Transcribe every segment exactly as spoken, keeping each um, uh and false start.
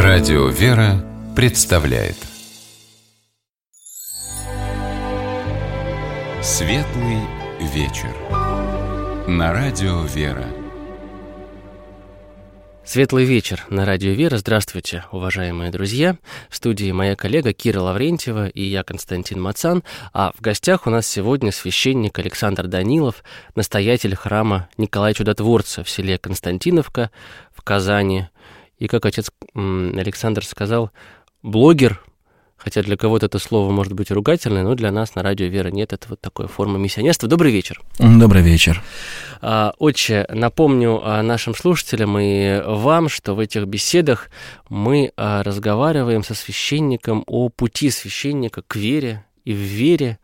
Радио «Вера» представляет Светлый вечер на Радио «Вера». Светлый вечер на Радио «Вера». Здравствуйте, уважаемые друзья. В студии моя коллега Кира Лаврентьева и я, Константин Мацан. А в гостях у нас сегодня священник Александр Данилов, настоятель храма Николая Чудотворца в селе Константиновка в Казани. И, как отец Александр сказал, блогер, хотя для кого-то это слово может быть ругательное, но для нас на Радио «Вера» нет, это вот такая форма миссионерства. Добрый вечер. Добрый вечер. Отче, напомню нашим слушателям и вам, что в этих беседах мы разговариваем со священником о пути священника к вере и в вере,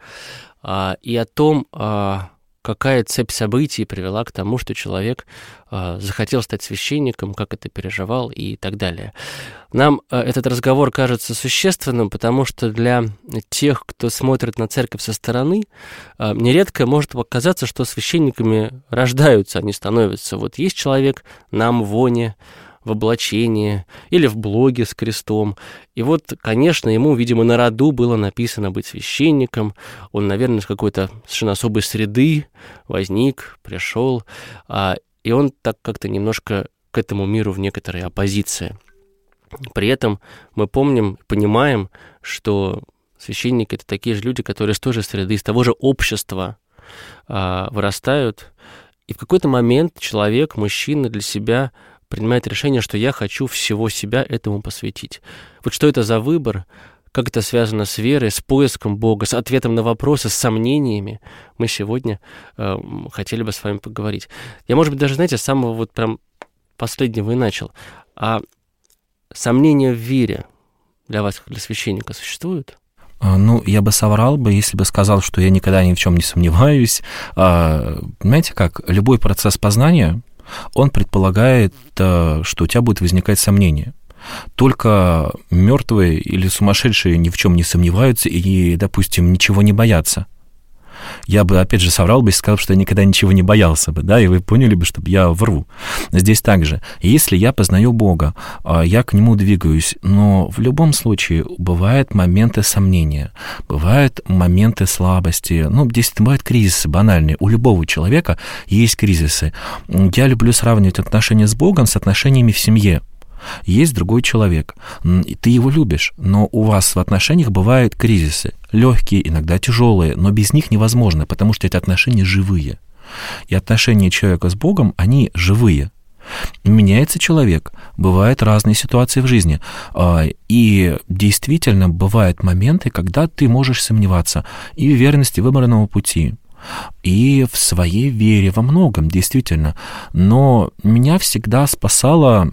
и о том, какая цепь событий привела к тому, что человек э, захотел стать священником, как это переживал и так далее. Нам э, этот разговор кажется существенным, потому что для тех, кто смотрит на церковь со стороны, э, нередко может показаться, что священниками рождаются, они становятся. Вот есть человек на амвоне, в облачении или в блоге с крестом. И вот, конечно, ему, видимо, на роду было написано быть священником. Он, наверное, из какой-то совершенно особой среды возник, пришел, а, и он так как-то немножко к этому миру в некоторой оппозиции. При этом мы помним, понимаем, что священники — это такие же люди, которые с той же среды, из того же общества а, вырастают. И в какой-то момент человек, мужчина для себя принимает решение, что я хочу всего себя этому посвятить. Вот что это за выбор, как это связано с верой, с поиском Бога, с ответом на вопросы, с сомнениями, мы сегодня э, хотели бы с вами поговорить. Я, может быть, даже, знаете, с самого вот прям последнего и начал. А сомнения в вере для вас, как для священника, существуют? Ну, я бы соврал бы, если бы сказал, что я никогда ни в чем не сомневаюсь. Знаете как, любой процесс познания, он предполагает, что у тебя будет возникать сомнение. Только мертвые или сумасшедшие ни в чем не сомневаются и, допустим, ничего не боятся. Я бы, опять же, соврал бы и сказал, что я никогда ничего не боялся бы, да, и вы поняли бы, что я вру. Здесь также. Если я познаю Бога, я к Нему двигаюсь, но в любом случае бывают моменты сомнения, бывают моменты слабости, ну, здесь бывают кризисы банальные. У любого человека есть кризисы. Я люблю сравнивать отношения с Богом с отношениями в семье. Есть другой человек, ты его любишь, но у вас в отношениях бывают кризисы, легкие, иногда тяжелые, но без них невозможно, потому что эти отношения живые. И отношения человека с Богом, они живые. Меняется человек, бывают разные ситуации в жизни, и действительно бывают моменты, когда ты можешь сомневаться и в верности выбранного пути, и в своей вере во многом, действительно. Но меня всегда спасало...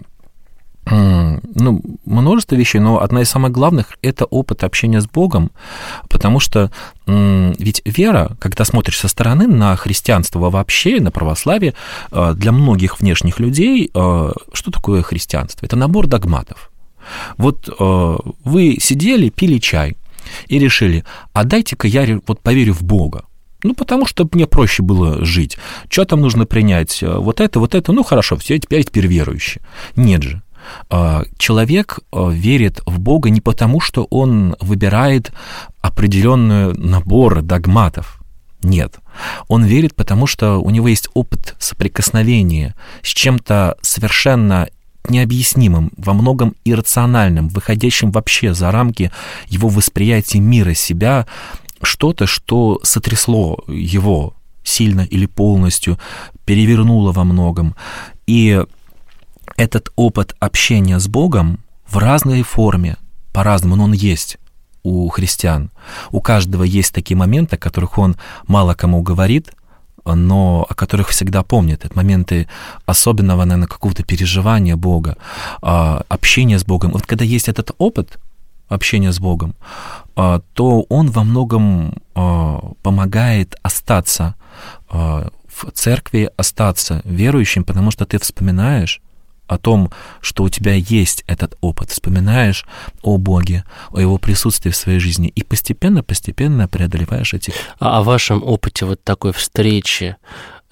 Ну, множество вещей, но одна из самых главных — это опыт общения с Богом, потому что ведь вера, когда смотришь со стороны на христианство вообще, на православие, для многих внешних людей, что такое христианство? Это набор догматов. Вот вы сидели, пили чай и решили, а дайте-ка я вот поверю в Бога. Ну, потому что мне проще было жить. Что там нужно принять? Вот это, вот это, ну, хорошо, все, теперь теперь верующие. Нет же. Человек верит в Бога не потому, что он выбирает определенный набор догматов. Нет. Он верит, потому что у него есть опыт соприкосновения с чем-то совершенно необъяснимым, во многом иррациональным, выходящим вообще за рамки его восприятия мира, себя, что-то, что сотрясло его сильно или полностью, перевернуло во многом. И этот опыт общения с Богом в разной форме, по-разному, но он есть у христиан. У каждого есть такие моменты, о которых он мало кому говорит, но о которых всегда помнит. Это моменты особенного, наверное, какого-то переживания Бога, общения с Богом. Вот когда есть этот опыт общения с Богом, то он во многом помогает остаться в церкви, остаться верующим, потому что ты вспоминаешь о том, что у тебя есть этот опыт, вспоминаешь о Боге, о Его присутствии в своей жизни, и постепенно-постепенно преодолеваешь эти... А о вашем опыте вот такой встречи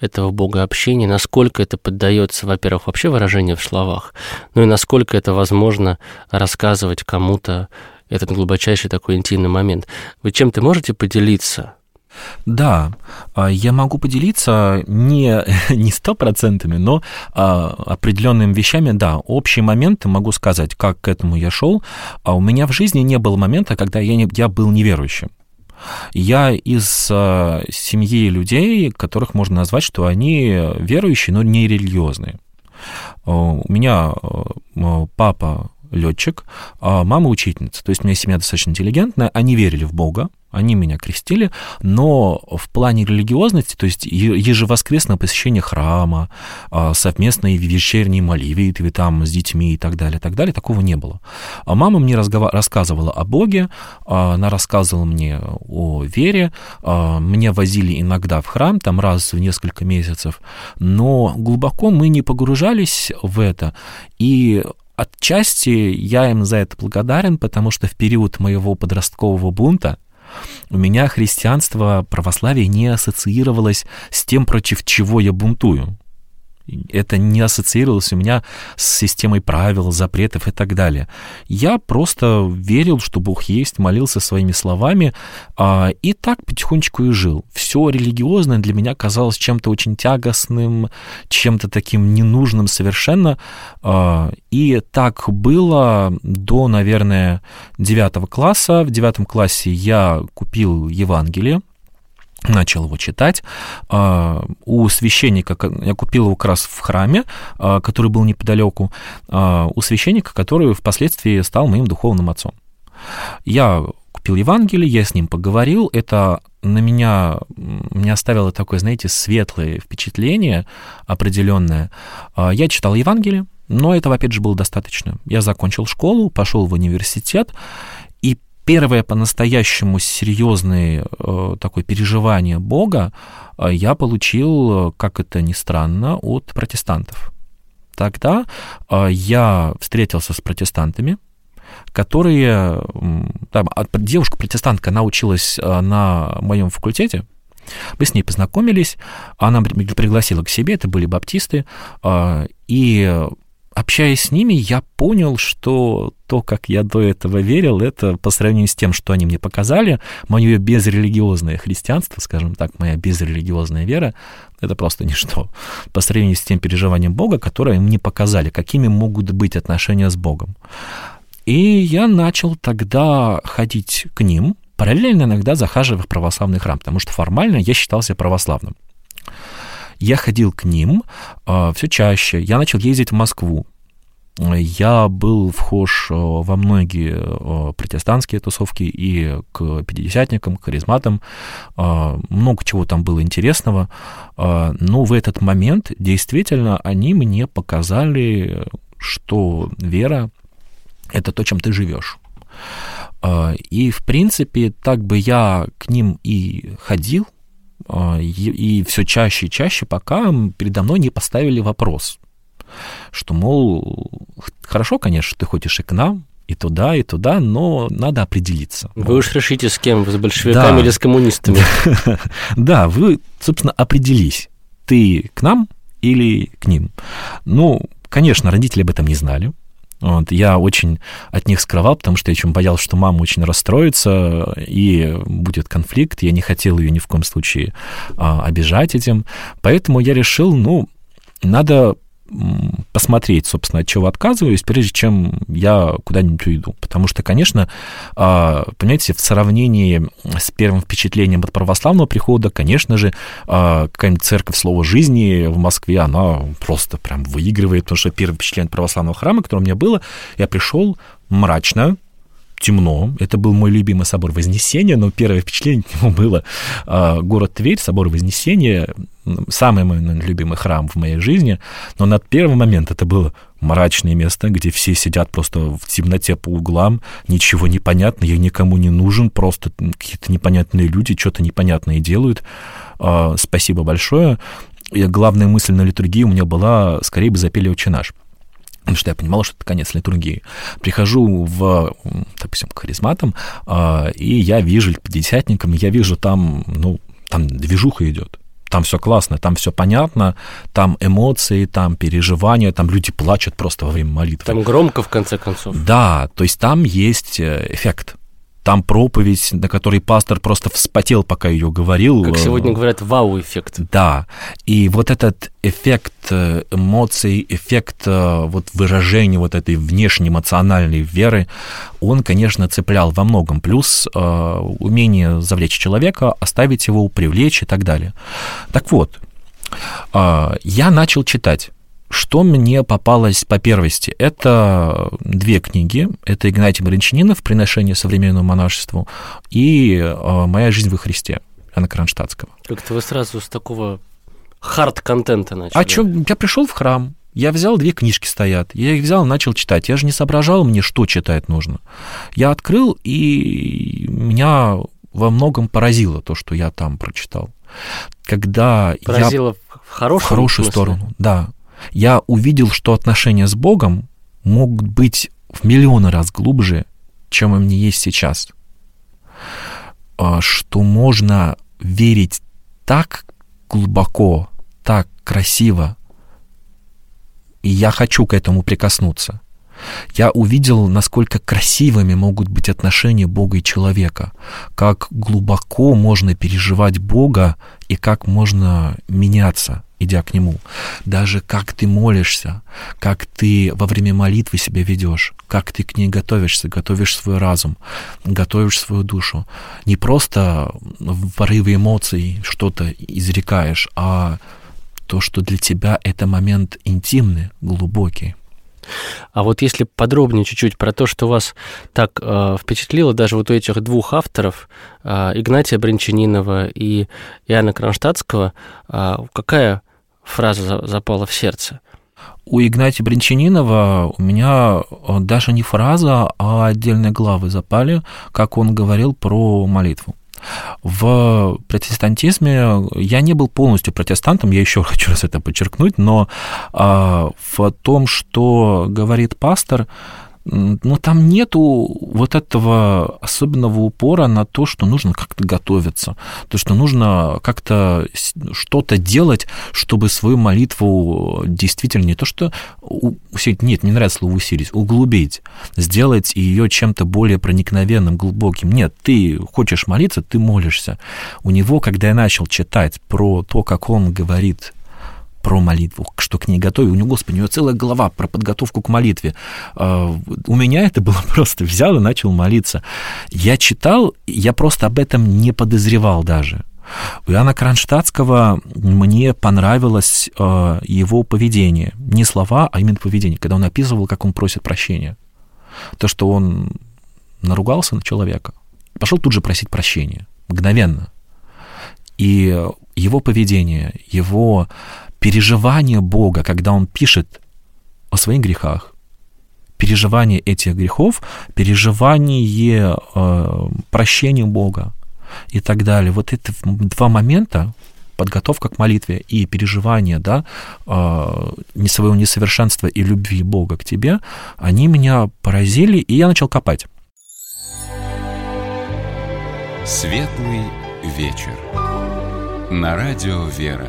этого богообщения, насколько это поддается, во-первых, вообще выражению в словах, ну и насколько это возможно рассказывать кому-то этот глубочайший такой интимный момент. Вы чем-то можете поделиться? Да, я могу поделиться не, не сто процентов, но определенными вещами, да, общие моменты могу сказать, как к этому я шел. А у меня в жизни не было момента, когда я, не, я был неверующим. Я из семьи людей, которых можно назвать, что они верующие, но не религиозные. У меня папа летчик, а мама учительница. То есть у меня семья достаточно интеллигентная, они верили в Бога, они меня крестили, но в плане религиозности, то есть ежевоскресное посещение храма, совместные вечерние молитвы там с детьми и так далее, так далее, такого не было. А мама мне рассказывала о Боге, она рассказывала мне о вере, меня возили иногда в храм, там раз в несколько месяцев, но глубоко мы не погружались в это, и отчасти я им за это благодарен, потому что в период моего подросткового бунта у меня христианство, православие не ассоциировалось с тем, против чего я бунтую. Это не ассоциировалось у меня с системой правил, запретов и так далее. Я просто верил, что Бог есть, молился своими словами, и так потихонечку и жил. Все религиозное для меня казалось чем-то очень тягостным, чем-то таким ненужным совершенно. И так было до, наверное, девятого класса. В девятом классе я купил Евангелие, начал его читать. У священника, я купил его как раз в храме, который был неподалеку, у священника, который впоследствии стал моим духовным отцом. Я купил Евангелие, я с ним поговорил, это на меня, меня оставило такое, знаете, светлое впечатление определенное. Я читал Евангелие, но этого, опять же, было достаточно. Я закончил школу, пошел в университет, и первое по-настоящему серьезное э, такое переживание Бога э, я получил, как это ни странно, от протестантов. Тогда э, я встретился с протестантами, которые... Там, девушка-протестантка, она училась э, на моем факультете, мы с ней познакомились, она пригласила к себе, это были баптисты, э, и... Общаясь с ними, я понял, что то, как я до этого верил, это по сравнению с тем, что они мне показали, мое безрелигиозное христианство, скажем так, моя безрелигиозная вера, это просто ничто. По сравнению с тем переживанием Бога, которое мне показали, какими могут быть отношения с Богом. И я начал тогда ходить к ним, параллельно иногда захаживая в православный храм, потому что формально я считался православным. Я ходил к ним э, все чаще, я начал ездить в Москву. Я был вхож во многие э, протестантские тусовки и к пятидесятникам, к харизматам. Э, много чего там было интересного. Э, но в этот момент действительно они мне показали, что вера — это то, чем ты живешь. Э, и, в принципе, так бы я к ним и ходил, И, и все чаще и чаще, пока передо мной не поставили вопрос, что, мол, хорошо, конечно, ты ходишь и к нам, и туда, и туда, но надо определиться. Вы уж решите, с кем, с большевиками, да, или с коммунистами. Да, вы, собственно, определись, ты к нам или к ним. Ну, конечно, родители об этом не знали. Вот, я очень от них скрывал, потому что я очень боялся, что мама очень расстроится, и будет конфликт. Я не хотел ее ни в коем случае а, обижать этим. Поэтому я решил, ну, надо посмотреть, собственно, от чего отказываюсь, прежде чем я куда-нибудь уйду. Потому что, конечно, понимаете, в сравнении с первым впечатлением от православного прихода, конечно же, какая-нибудь церковь Слова Жизни в Москве, она просто прям выигрывает, потому что первое впечатление от православного храма, которое у меня было, я пришел мрачно, темно. Это был мой любимый собор Вознесения, но первое впечатление от него было э, город Тверь, собор Вознесения, самый мой, наверное, любимый храм в моей жизни. Но на первый момент это было мрачное место, где все сидят просто в темноте по углам, ничего не понятно, я никому не нужен, просто какие-то непонятные люди что-то непонятное делают. Э, спасибо большое. И главная мысль на литургии у меня была: скорее бы запели «Отче наш». Потому что я понимал, что это конец литургии. Прихожу в, допустим, к харизматам, и я вижу, к пятидесятникам, я вижу там, ну, там движуха идет. Там все классно, там все понятно, там эмоции, там переживания, там люди плачут просто во время молитвы. Там громко, в конце концов. Да, то есть там есть эффект. Там проповедь, на которой пастор просто вспотел, пока ее говорил. Как сегодня говорят, вау-эффект. Да, и вот этот эффект эмоций, эффект вот выражения вот этой внешней эмоциональной веры, он, конечно, цеплял во многом. Плюс умение завлечь человека, оставить его, привлечь и так далее. Так вот, я начал читать. Что мне попалось по первости? Это две книги. Это Игнатий Брянчанинов «Приношение современному монашеству» и «Моя жизнь во Христе» Иоанна Кронштадтского. Как-то вы сразу с такого хард-контента начали. А что, я пришел в храм, я взял, две книжки стоят, я их взял и начал читать. Я же не соображал мне, что читать нужно. Я открыл, и меня во многом поразило то, что я там прочитал. Когда поразило я... в хорошую, в хорошую сторону, да. Я увидел, что отношения с Богом могут быть в миллионы раз глубже, чем они есть сейчас. Что можно верить так глубоко, так красиво, и я хочу к этому прикоснуться. Я увидел, насколько красивыми могут быть отношения Бога и человека, как глубоко можно переживать Бога и как можно меняться, идя к Нему. Даже как ты молишься, как ты во время молитвы себя ведешь, как ты к ней готовишься, готовишь свой разум, готовишь свою душу. Не просто в порыве эмоций что-то изрекаешь, а то, что для тебя это момент интимный, глубокий. А вот если подробнее чуть-чуть про то, что вас так э, впечатлило даже вот у этих двух авторов, э, Игнатия Брянчанинова и Иоанна Кронштадтского, э, какая фраза запала в сердце? У Игнатия Брянчанинова у меня даже не фраза, а отдельные главы запали, как он говорил про молитву. В протестантизме я не был полностью протестантом, я еще хочу раз это подчеркнуть, но а, в том, что говорит пастор, ну, там нету вот этого особенного упора на то, что нужно как-то готовиться, то, что нужно как-то что-то делать, чтобы свою молитву действительно не то, что усилить, нет, не нравится слово усилить, углубить, сделать ее чем-то более проникновенным, глубоким. Нет, ты хочешь молиться, ты молишься. У него, когда я начал читать про то, как он говорит про молитву, что к ней готовить. У него, Господи, у него целая глава про подготовку к молитве. У меня это было просто взял и начал молиться. Я читал, я просто об этом не подозревал даже. У Иоанна Кронштадтского мне понравилось его поведение. Не слова, а именно поведение, когда он описывал, как он просит прощения. То, что он наругался на человека, пошел тут же просить прощения, мгновенно. И его поведение, его переживание Бога, когда он пишет о своих грехах, переживание этих грехов, переживание э, прощения Бога и так далее. Вот это два момента, подготовка к молитве и переживание, да, э, своего несовершенства и любви Бога к тебе, они меня поразили, и я начал копать. Светлый вечер. На радио «Вера».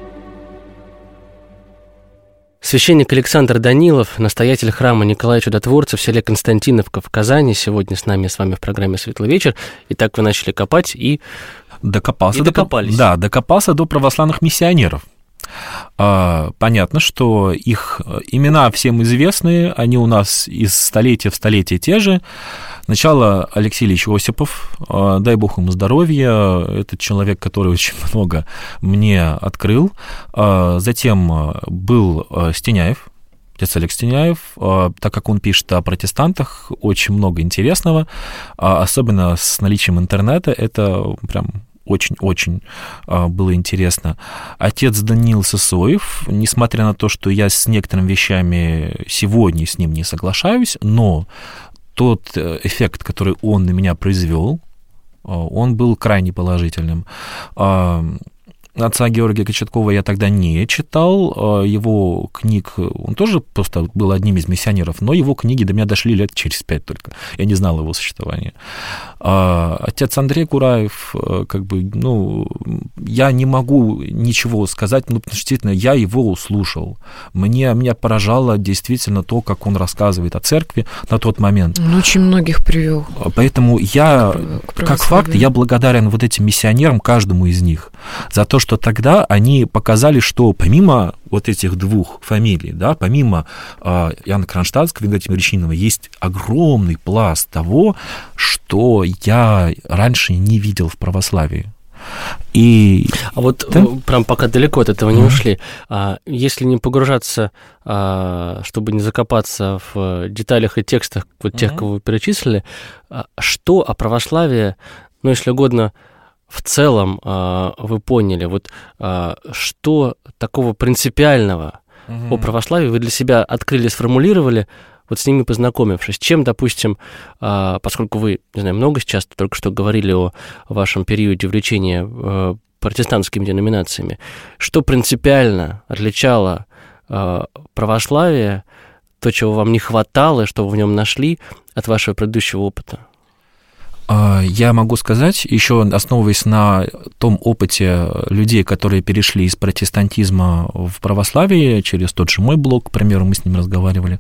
Священник Александр Данилов, настоятель храма Николая Чудотворца в селе Константиновка в Казани, сегодня с нами, с вами в программе «Светлый вечер». И так вы начали копать и, докопался и докопались. До, да, докопался до православных миссионеров. Понятно, что их имена всем известны, они у нас из столетия в столетие те же. Сначала Алексей Ильич Осипов, дай бог ему здоровья, это человек, который очень много мне открыл. Затем был Стеняев, отец Олег Стеняев, так как он пишет о протестантах, очень много интересного, особенно с наличием интернета, это прям очень-очень было интересно. Отец Даниил Сысоев, несмотря на то, что я с некоторыми вещами сегодня с ним не соглашаюсь, но тот эффект, который он на меня произвел, он был крайне положительным. отца Георгия Кочеткова я тогда не читал, его книг, он тоже просто был одним из миссионеров, но его книги до меня дошли лет через пять только, я не знал его существования. Отец Андрей Кураев, как бы, ну, я не могу ничего сказать, ну, потому что действительно я его слушал. Мне, меня поражало действительно то, как он рассказывает о церкви на тот момент. Он очень многих привел. Поэтому я, как факт, я благодарен вот этим миссионерам, каждому из них, за то, что тогда они показали, что помимо вот этих двух фамилий, да, помимо э, Иоанна Кронштадтского и Игнатия Миричнинова, есть огромный пласт того, что я раньше не видел в православии. И... А вот да? прям пока далеко от этого не ушли, а, если не погружаться, а, чтобы не закопаться в деталях и текстах вот тех, кого вы перечислили, а, что о православии, ну, если угодно, в целом а, вы поняли, вот а, что такого принципиального mm-hmm. о православии вы для себя открыли, сформулировали, вот с ними познакомившись, чем, допустим, поскольку вы, не знаю, много сейчас только что говорили о вашем периоде увлечения протестантскими деноминациями, что принципиально отличало православие, то, чего вам не хватало, что вы в нем нашли от вашего предыдущего опыта? Я могу сказать, еще основываясь на том опыте людей, которые перешли из протестантизма в православие, через тот же мой блог, к примеру, мы с ним разговаривали,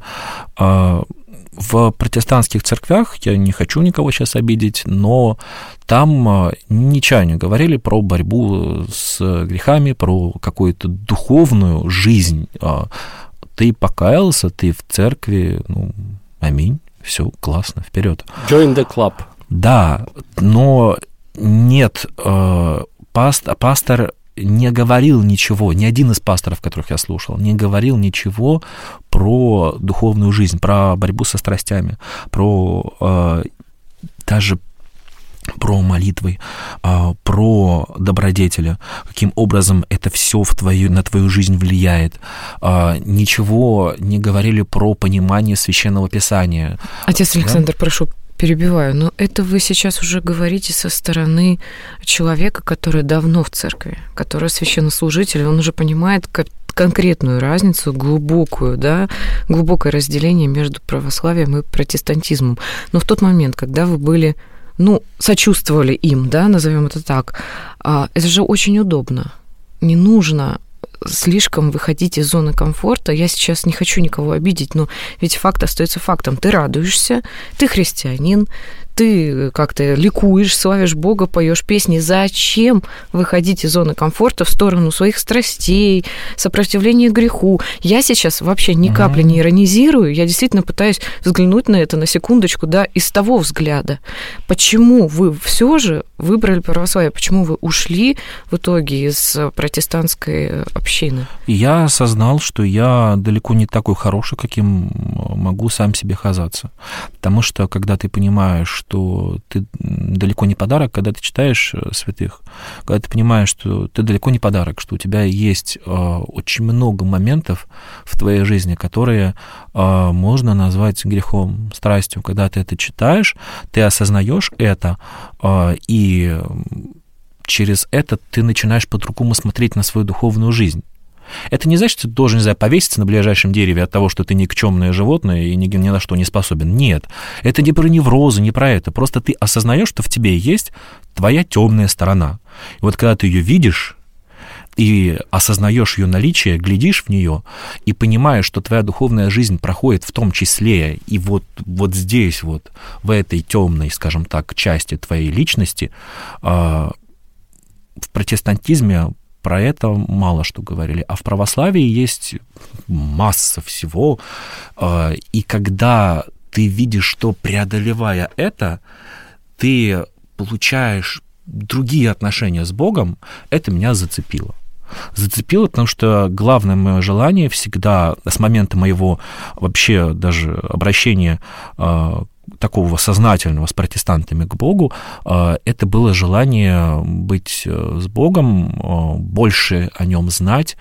в протестантских церквях, я не хочу никого сейчас обидеть, но там ничего не говорили про борьбу с грехами, про какую-то духовную жизнь. Ты покаялся, ты в церкви, ну, аминь, все, классно, вперед. Join the club. Да, но нет, пастор, пастор не говорил ничего, ни один из пасторов, которых я слушал, не говорил ничего про духовную жизнь, про борьбу со страстями, про даже про молитвы, про добродетели, каким образом это все в твою, на твою жизнь влияет. Ничего не говорили про понимание Священного Писания. Отец Александр, да? прошу, перебиваю, но это вы сейчас уже говорите со стороны человека, который давно в церкви, который священнослужитель, он уже понимает как конкретную разницу, глубокую, да, глубокое разделение между православием и протестантизмом. Но в тот момент, когда вы были, ну, сочувствовали им, да, назовем это так, это же очень удобно. Не нужно слишком выходить из зоны комфорта. Я сейчас не хочу никого обидеть, но ведь факт остается фактом. Ты радуешься, ты христианин, ты как-то ликуешь, славишь Бога, поешь песни. Зачем выходить из зоны комфорта в сторону своих страстей, сопротивления греху? Я сейчас вообще ни капли не иронизирую, я действительно пытаюсь взглянуть на это на секундочку, да, из того взгляда. Почему вы все же выбрали православие? Почему вы ушли в итоге из протестантской общины? Я осознал, что я далеко не такой хороший, каким могу сам себе казаться. Потому что, когда ты понимаешь, что ты далеко не подарок, когда ты читаешь святых, когда ты понимаешь, что ты далеко не подарок, что у тебя есть э, очень много моментов в твоей жизни, которые э, можно назвать грехом, страстью. Когда ты это читаешь, ты осознаешь это, э, и через это ты начинаешь по-другому смотреть на свою духовную жизнь. Это не значит, что ты должен, не знаю, повеситься на ближайшем дереве от того, что ты никчемное животное и ни, ни на что не способен. Нет, это не про неврозы, не про это. Просто ты осознаешь, что в тебе есть твоя темная сторона. И вот когда ты ее видишь и осознаешь ее наличие, глядишь в нее и понимаешь, что твоя духовная жизнь проходит в том числе и вот, вот здесь, вот в этой темной, скажем так, части твоей личности, в протестантизме про это мало что говорили. А в православии есть масса всего. И когда ты видишь, что, преодолевая это, ты получаешь другие отношения с Богом, это меня зацепило. Зацепило, потому что главное мое желание всегда, с момента моего вообще даже обращения такого сознательного с протестантами к Богу, это было желание быть с Богом, больше о нем знать.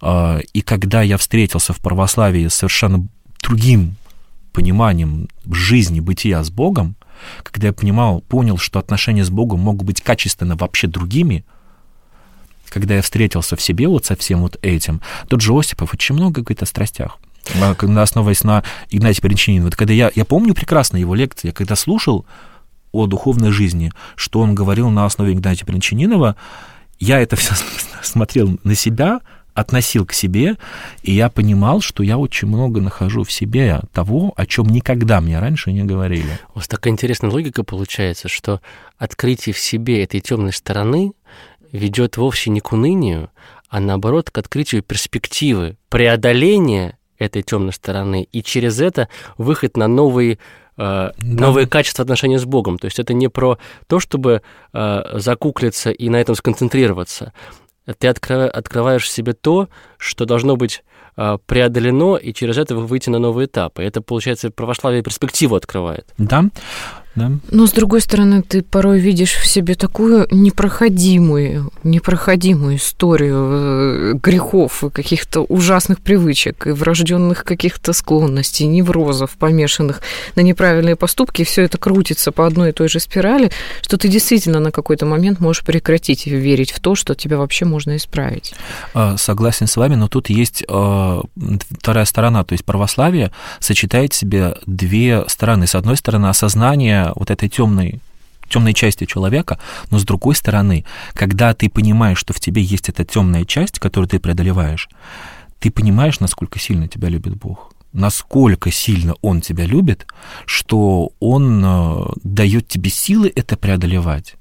И когда я встретился в православии с совершенно другим пониманием жизни, бытия с Богом, когда я понимал, понял, что отношения с Богом могут быть качественно вообще другими, когда я встретился в себе вот со всем вот этим, тот же Осипов очень много говорит о страстях, основываясь на Игнатии Брянчанина. Вот когда я, я помню прекрасно его лекции, я когда слушал о духовной жизни, что он говорил на основе Игнатия Брянчанинова, я это все смотрел на себя, относил к себе, и я понимал, что я очень много нахожу в себе того, о чем никогда мне раньше не говорили. У вас такая интересная логика получается, что открытие в себе этой темной стороны ведет вовсе не к унынию, а наоборот к открытию перспективы преодоления этой темной стороны, и через это выход на новые, э, да. новые качества отношения с Богом. То есть это не про то, чтобы э, закуклиться и на этом сконцентрироваться. Ты открываешь, открываешь в себе то, что должно быть э, преодолено, и через это выйти на новый этап. И это, получается, православие перспективу открывает. Да. Да. Но, с другой стороны, ты порой видишь в себе такую непроходимую, непроходимую историю грехов и каких-то ужасных привычек, и врожденных каких-то склонностей, неврозов, помешанных на неправильные поступки, и все это крутится по одной и той же спирали, что ты действительно на какой-то момент можешь прекратить верить в то, что тебя вообще можно исправить. Согласен с вами, но тут есть вторая сторона, то есть православие сочетает в себе две стороны. С одной стороны, осознание вот этой темной, темной части человека, но с другой стороны, когда ты понимаешь, что в тебе есть эта темная часть, которую ты преодолеваешь, ты понимаешь, насколько сильно тебя любит Бог, насколько сильно Он тебя любит, что Он дает тебе силы это преодолевать,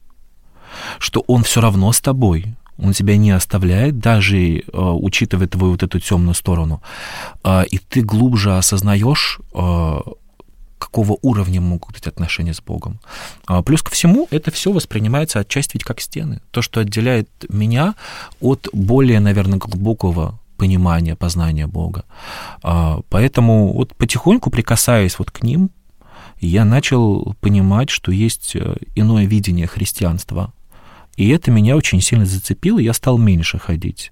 что Он все равно с тобой. Он тебя не оставляет, даже э, учитывая твою вот эту темную сторону. Э, и ты глубже осознаешь, э, какого уровня могут быть отношения с Богом. А плюс ко всему, это все воспринимается отчасти ведь как стены. То, что отделяет меня от более, наверное, глубокого понимания, познания Бога. А, поэтому вот потихоньку, прикасаясь вот к ним, я начал понимать, что есть иное видение христианства. И это меня очень сильно зацепило, я стал меньше ходить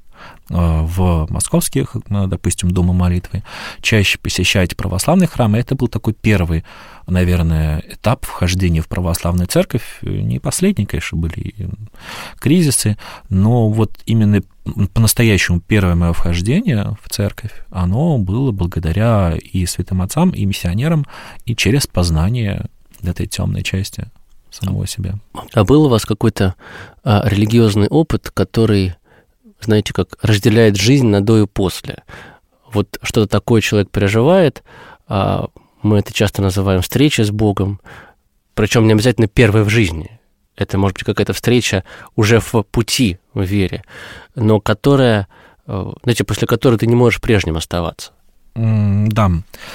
в московских, допустим, дома молитвы, чаще посещать православные храмы. Это был такой первый, наверное, этап вхождения в православную церковь. Не последний, конечно, были кризисы, но вот именно по-настоящему первое мое вхождение в церковь, оно было благодаря и святым отцам, и миссионерам, и через познание этой темной части самого себя. А был у вас какой-то а, религиозный опыт, который, знаете, как разделяет жизнь на до и после? Вот что-то такое человек переживает, а мы это часто называем встречей с Богом, причем не обязательно первой в жизни. Это может быть какая-то встреча уже в пути в вере, но которая, знаете, после которой ты не можешь прежним оставаться. Да.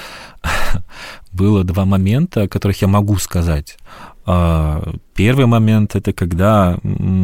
Было два момента, о которых я могу сказать. Первый момент — это когда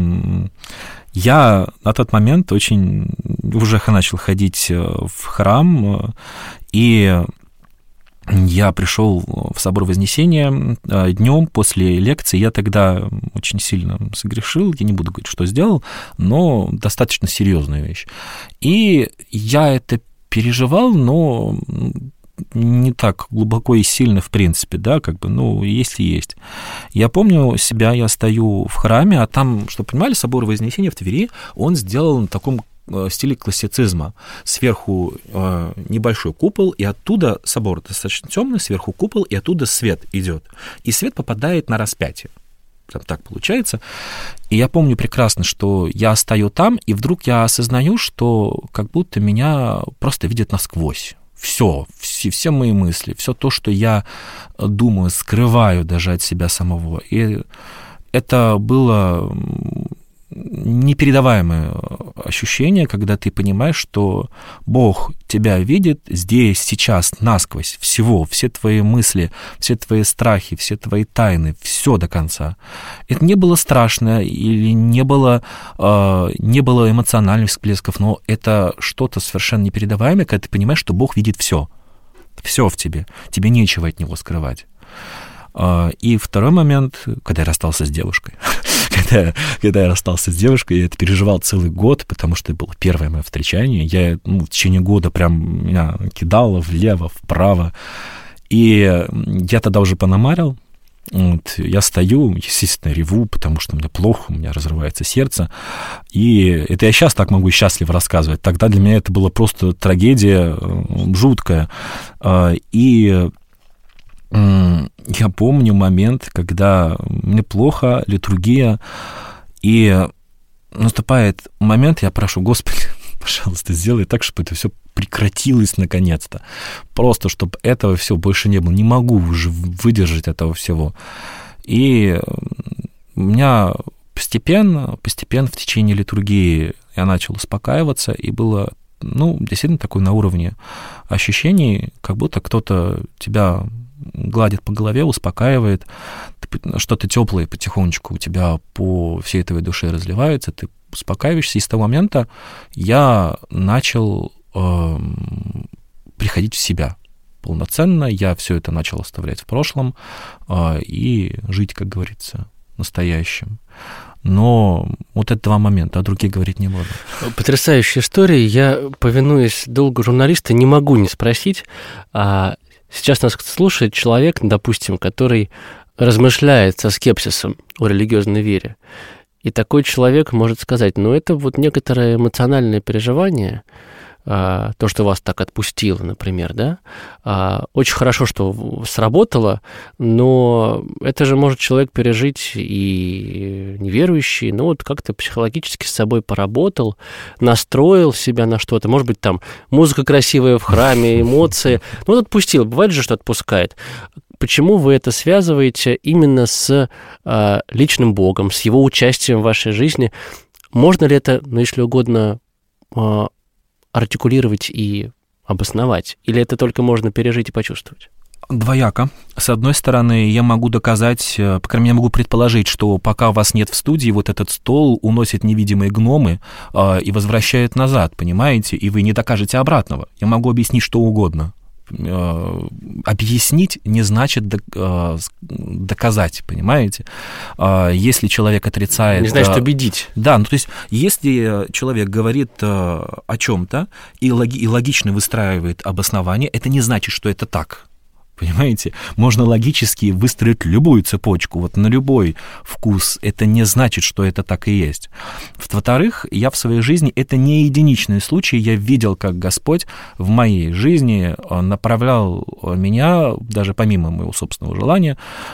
я на тот момент очень уже начал ходить в храм, и я пришел в собор Вознесения днем после лекции. Я тогда очень сильно согрешил, я не буду говорить, что сделал, но достаточно серьезную вещь. И я это переживал, но не так глубоко и сильно, в принципе, да, как бы, ну, если есть. Я помню себя, я стою в храме, а там, чтобы понимали, собор Вознесения в Твери, он сделан в таком стиле классицизма. Сверху э, небольшой купол, и оттуда собор достаточно темный, сверху купол, и оттуда свет идет. И свет попадает на распятие. Там так получается. И я помню прекрасно, что я стою там, и вдруг я осознаю, что как будто меня просто видят насквозь. Все, все, все мои мысли, все то, что я думаю, скрываю даже от себя самого. И это было непередаваемое ощущение, когда ты понимаешь, что Бог тебя видит здесь, сейчас, насквозь, всего, все твои мысли, все твои страхи, все твои тайны, все до конца. Это не было страшно или не было, э, не было эмоциональных всплесков, но это что-то совершенно непередаваемое, когда ты понимаешь, что Бог видит все, все в тебе, тебе нечего от Него скрывать. И второй момент, когда я расстался с девушкой. когда, когда я расстался с девушкой, я это переживал целый год, потому что это было первое мое встречание. Я ну, в течение года прям меня кидало влево, вправо. И я тогда уже пономарил. Вот, я стою, естественно, реву, потому что мне плохо, у меня разрывается сердце. И это я сейчас так могу счастливо рассказывать. Тогда для меня это была просто трагедия жуткая. И я помню момент, когда мне плохо, литургия, и наступает момент, я прошу: Господи, пожалуйста, сделай так, чтобы это все прекратилось наконец-то. Просто, чтобы этого всего больше не было. Не могу уже выдержать этого всего. И у меня постепенно, постепенно в течение литургии я начал успокаиваться, и было, ну, действительно такое на уровне ощущений, как будто кто-то тебя гладит по голове, успокаивает, что-то теплое потихонечку у тебя по всей твоей душе разливается, ты успокаиваешься, и с того момента я начал э, приходить в себя полноценно, я все это начал оставлять в прошлом э, и жить, как говорится, настоящим. Но вот это два момента, а другие говорить не буду. Потрясающая история. Я, повинуясь долгу журналиста, не могу не спросить, а сейчас нас слушает человек, допустим, который размышляет со скепсисом о религиозной вере. И такой человек может сказать: ну, это вот некоторое эмоциональное переживание, то, что вас так отпустило, например, да, очень хорошо, что сработало, но это же может человек пережить и неверующий, ну, вот как-то психологически с собой поработал, настроил себя на что-то, может быть, там музыка красивая в храме, эмоции, ну, вот отпустил, бывает же, что отпускает. Почему вы это связываете именно с э, личным Богом, с его участием в вашей жизни? Можно ли это, ну, если угодно, э, артикулировать и обосновать? Или это только можно пережить и почувствовать? Двояко. С одной стороны, я могу доказать, по крайней мере, могу предположить, что пока вас нет в студии, вот этот стол уносит невидимые гномы э, и возвращает назад, понимаете? И вы не докажете обратного. Я могу объяснить что угодно. Объяснить не значит доказать, понимаете? Если человек отрицает... Не значит убедить. Да, ну то есть если человек говорит о чем-то и логично выстраивает обоснование, это не значит, что это так. Понимаете? Можно логически выстроить любую цепочку, вот на любой вкус. Это не значит, что это так и есть. Во-вторых, я в своей жизни, это не единичный случай, я видел, как Господь в моей жизни направлял меня, даже помимо моего собственного желания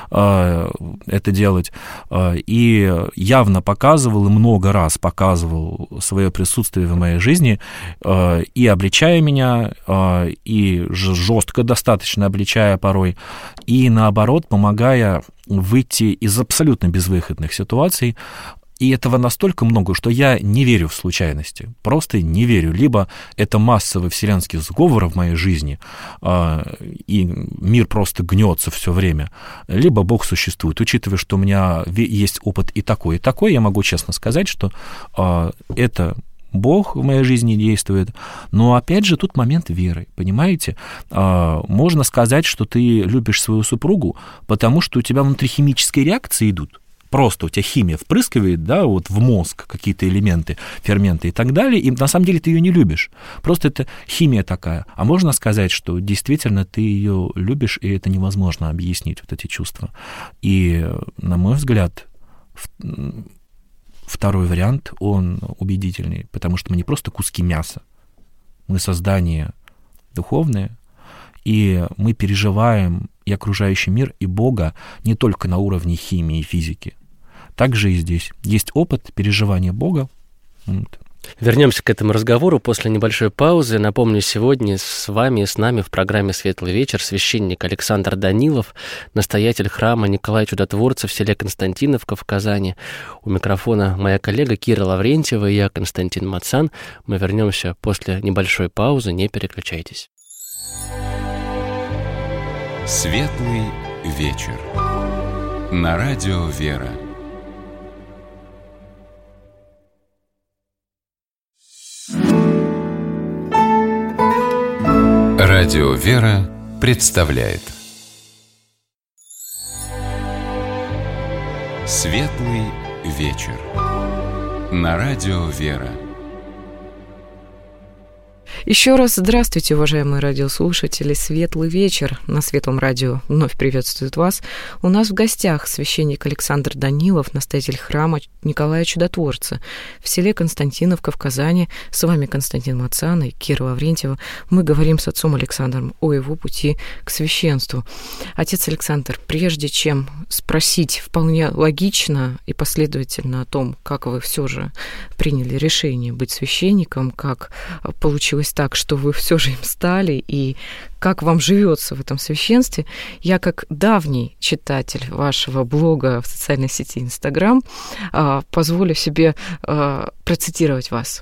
это делать, и явно показывал, и много раз показывал свое присутствие в моей жизни, и обличая меня, и жестко достаточно обличая порой, и наоборот, помогая выйти из абсолютно безвыходных ситуаций. И этого настолько много, что я не верю в случайности, просто не верю. Либо это массовый вселенский сговор в моей жизни, и мир просто гнется все время, либо Бог существует. Учитывая, что у меня есть опыт и такой, и такой, я могу честно сказать, что это Бог в моей жизни действует, но опять же тут момент веры, понимаете? Можно сказать, что ты любишь свою супругу, потому что у тебя внутрихимические реакции идут. Просто у тебя химия впрыскивает, да, вот в мозг какие-то элементы, ферменты и так далее, и на самом деле ты ее не любишь. Просто это химия такая. А можно сказать, что действительно ты ее любишь, и это невозможно объяснить, вот эти чувства. И, на мой взгляд, второй вариант, он убедительный, потому что мы не просто куски мяса, мы создания духовные, и мы переживаем и окружающий мир, и Бога не только на уровне химии и физики. Также и здесь есть опыт переживания Бога. Вот. Вернемся к этому разговору после небольшой паузы. Напомню, сегодня с вами и с нами в программе «Светлый вечер» священник Александр Данилов, настоятель храма Николая Чудотворца в селе Константиновка в Казани. У микрофона моя коллега Кира Лаврентьева и я, Константин Мацан. Мы вернемся после небольшой паузы, не переключайтесь. «Светлый вечер» на радио «Вера». Радио «Вера» представляет «Светлый вечер» на радио «Вера». Еще раз здравствуйте, уважаемые радиослушатели. Светлый вечер. На Светлом радио вновь приветствует вас. У нас в гостях священник Александр Данилов, настоятель храма Николая Чудотворца в селе Константиновка в Казани. С вами Константин Мацан и Кира Лаврентьева. Мы говорим с отцом Александром о его пути к священству. Отец Александр, прежде чем спросить вполне логично и последовательно о том, как вы все же приняли решение быть священником, как получилось так, что вы все же им стали, и как вам живется в этом священстве, я как давний читатель вашего блога в социальной сети Инстаграм позволю себе процитировать вас.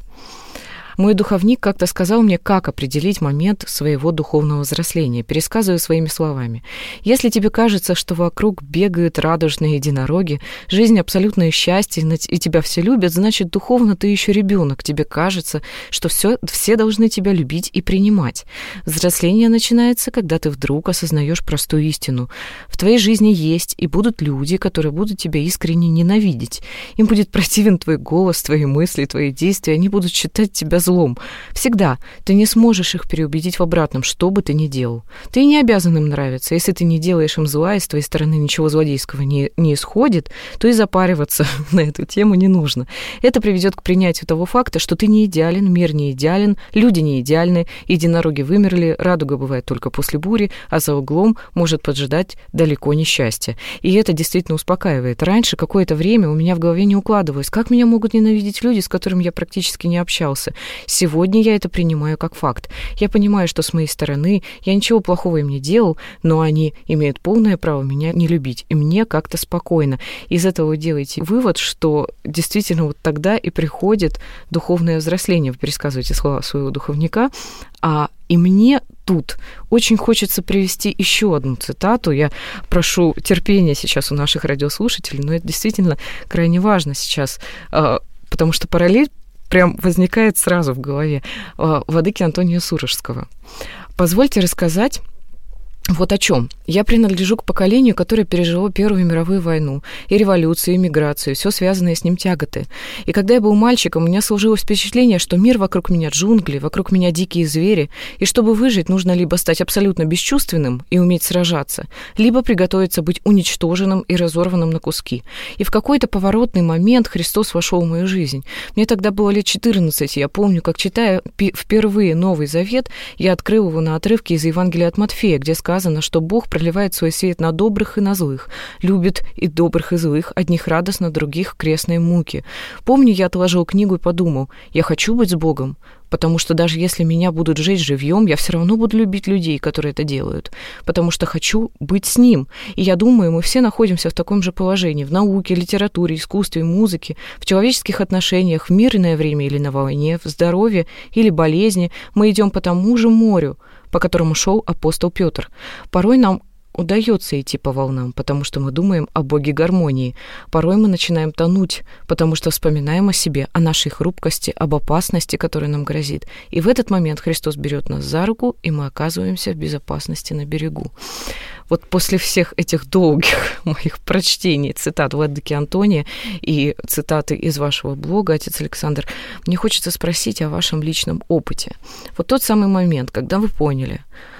Мой духовник как-то сказал мне, как определить момент своего духовного взросления. Пересказываю своими словами. Если тебе кажется, что вокруг бегают радужные единороги, жизнь абсолютное счастье, и тебя все любят, значит, духовно ты еще ребенок. Тебе кажется, что все, все должны тебя любить и принимать. Взросление начинается, когда ты вдруг осознаешь простую истину. В твоей жизни есть и будут люди, которые будут тебя искренне ненавидеть. Им будет противен твой голос, твои мысли, твои действия. Они будут считать тебя злом. Всегда. Ты не сможешь их переубедить в обратном, что бы ты ни делал. Ты не обязан им нравиться. Если ты не делаешь им зла, и с твоей стороны ничего злодейского не, не исходит, то и запариваться на эту тему не нужно. Это приведет к принятию того факта, что ты не идеален, мир не идеален, люди не идеальны, единороги вымерли, радуга бывает только после бури, а за углом может поджидать далеко не счастье. И это действительно успокаивает. Раньше какое-то время у меня в голове не укладывалось, как меня могут ненавидеть люди, с которыми я практически не общался. Сегодня я это принимаю как факт. Я понимаю, что с моей стороны я ничего плохого им не делал, но они имеют полное право меня не любить, и мне как-то спокойно. Из этого вы делаете вывод, что действительно вот тогда и приходит духовное взросление. Вы пересказываете слова своего духовника, а и мне тут очень хочется привести еще одну цитату. Я прошу терпения сейчас у наших радиослушателей, но это действительно крайне важно сейчас, потому что параллель прям возникает сразу в голове. Владыки Антония Сурожского. Позвольте рассказать вот о чем. Я принадлежу к поколению, которое пережило Первую мировую войну, и революцию, и миграцию, все связанное с ним тяготы. И когда я был мальчиком, у меня сложилось впечатление, что мир вокруг меня джунгли, вокруг меня дикие звери, и чтобы выжить, нужно либо стать абсолютно бесчувственным и уметь сражаться, либо приготовиться быть уничтоженным и разорванным на куски. И в какой-то поворотный момент Христос вошел в мою жизнь. Мне тогда было лет четырнадцать, и я помню, как, читая впервые Новый Завет, я открыл его на отрывке из Евангелия от Матфея, где сказано, Сказано, что Бог проливает свой свет на добрых и на злых, любит и добрых, и злых, одних радостно, других в крестной муке. Помню, я отложил книгу и подумал, я хочу быть с Богом, потому что даже если меня будут сжечь живьем, я все равно буду любить людей, которые это делают, потому что хочу быть с Ним. И я думаю, мы все находимся в таком же положении, в науке, литературе, искусстве, музыке, в человеческих отношениях, в мирное время или на войне, в здоровье или болезни. Мы идем по тому же морю, по которому шел апостол Петр. Порой нам удается идти по волнам, потому что мы думаем о Боге гармонии. Порой мы начинаем тонуть, потому что вспоминаем о себе, о нашей хрупкости, об опасности, которая нам грозит. И в этот момент Христос берет нас за руку, и мы оказываемся в безопасности на берегу. Вот после всех этих долгих моих прочтений цитат владыки Антония и цитаты из вашего блога, отец Александр, мне хочется спросить о вашем личном опыте. Вот тот самый момент, когда вы поняли,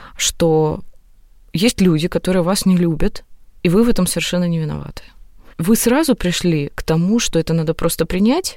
что есть люди, которые вас не любят, и вы в этом совершенно не виноваты. Вы сразу пришли к тому, что это надо просто принять,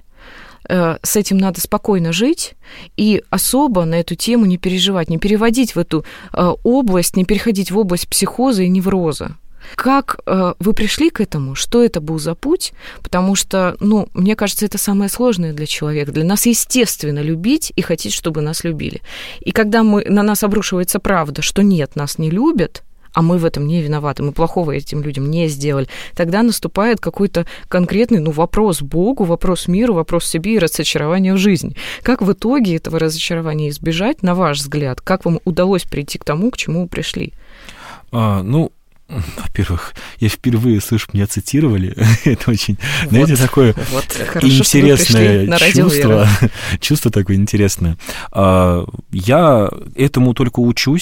с этим надо спокойно жить и особо на эту тему не переживать, не переводить в эту область, не переходить в область психоза и невроза. Как вы пришли к этому? Что это был за путь? Потому что, ну, мне кажется, это самое сложное для человека. Для нас естественно любить и хотеть, чтобы нас любили. И когда мы, на нас обрушивается правда, что нет, нас не любят, а мы в этом не виноваты, мы плохого этим людям не сделали, тогда наступает какой-то конкретный, ну, вопрос Богу, вопрос миру, вопрос себе и разочарование в жизни. Как в итоге этого разочарования избежать, на ваш взгляд? Как вам удалось прийти к тому, к чему вы пришли? А, ну, во-первых, я впервые слышу, меня цитировали. Это очень, вот, знаете, такое вот, хорошо, интересное чувство. Чувство такое интересное. Я этому только учусь.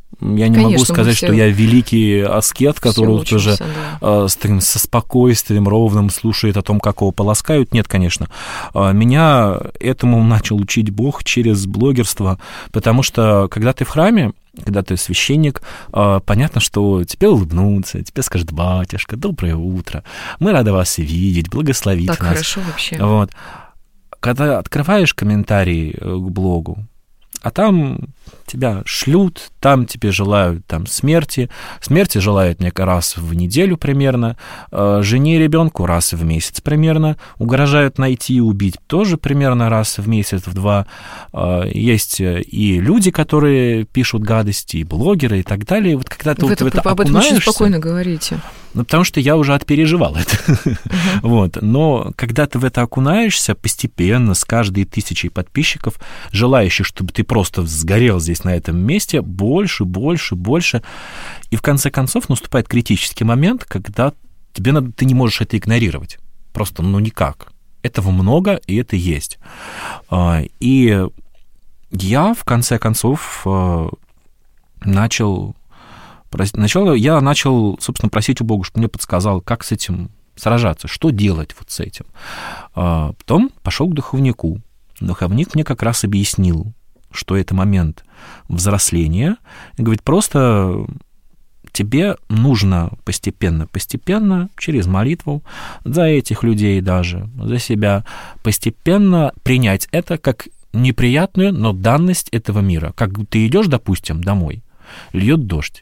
Я не Конечно, могу сказать, все... что я великий аскет, который тоже да. с таким, со спокойствием ровным слушает о том, как его полоскают. Нет, конечно. Меня этому начал учить Бог через блогерство, потому что когда ты в храме, когда ты священник, понятно, что тебе улыбнутся, тебе скажут: батюшка, доброе утро, мы рады вас видеть, благословите так нас. Так хорошо вообще. Вот. Когда открываешь комментарий к блогу, а там тебя шлют, там тебе желают там, смерти. Смерти желают мне раз в неделю примерно, жене и ребенку раз в месяц примерно, угрожают найти и убить тоже примерно раз в месяц, в два. Есть и люди, которые пишут гадости, и блогеры и так далее. Вот когда ты Вы вот это, в это об этом окунаешься, очень спокойно говорите. Ну, потому что я уже отпереживал это. Uh-huh. Вот. Но когда ты в это окунаешься постепенно, с каждой тысячей подписчиков, желающих, чтобы ты просто сгорел здесь на этом месте, больше, больше, больше. И в конце концов наступает критический момент, когда тебе надо, ты не можешь это игнорировать. Просто, ну, никак. Этого много, и это есть. И я, в конце концов, начал... Сначала я начал, собственно, просить у Бога, чтобы мне подсказал, как с этим сражаться, что делать вот с этим. А потом пошел к духовнику. Духовник мне как раз объяснил, что это момент взросления. И говорит, просто тебе нужно постепенно, постепенно, через молитву, за этих людей даже, за себя, постепенно принять это как неприятную, но данность этого мира. Как ты идешь, допустим, домой, льет дождь.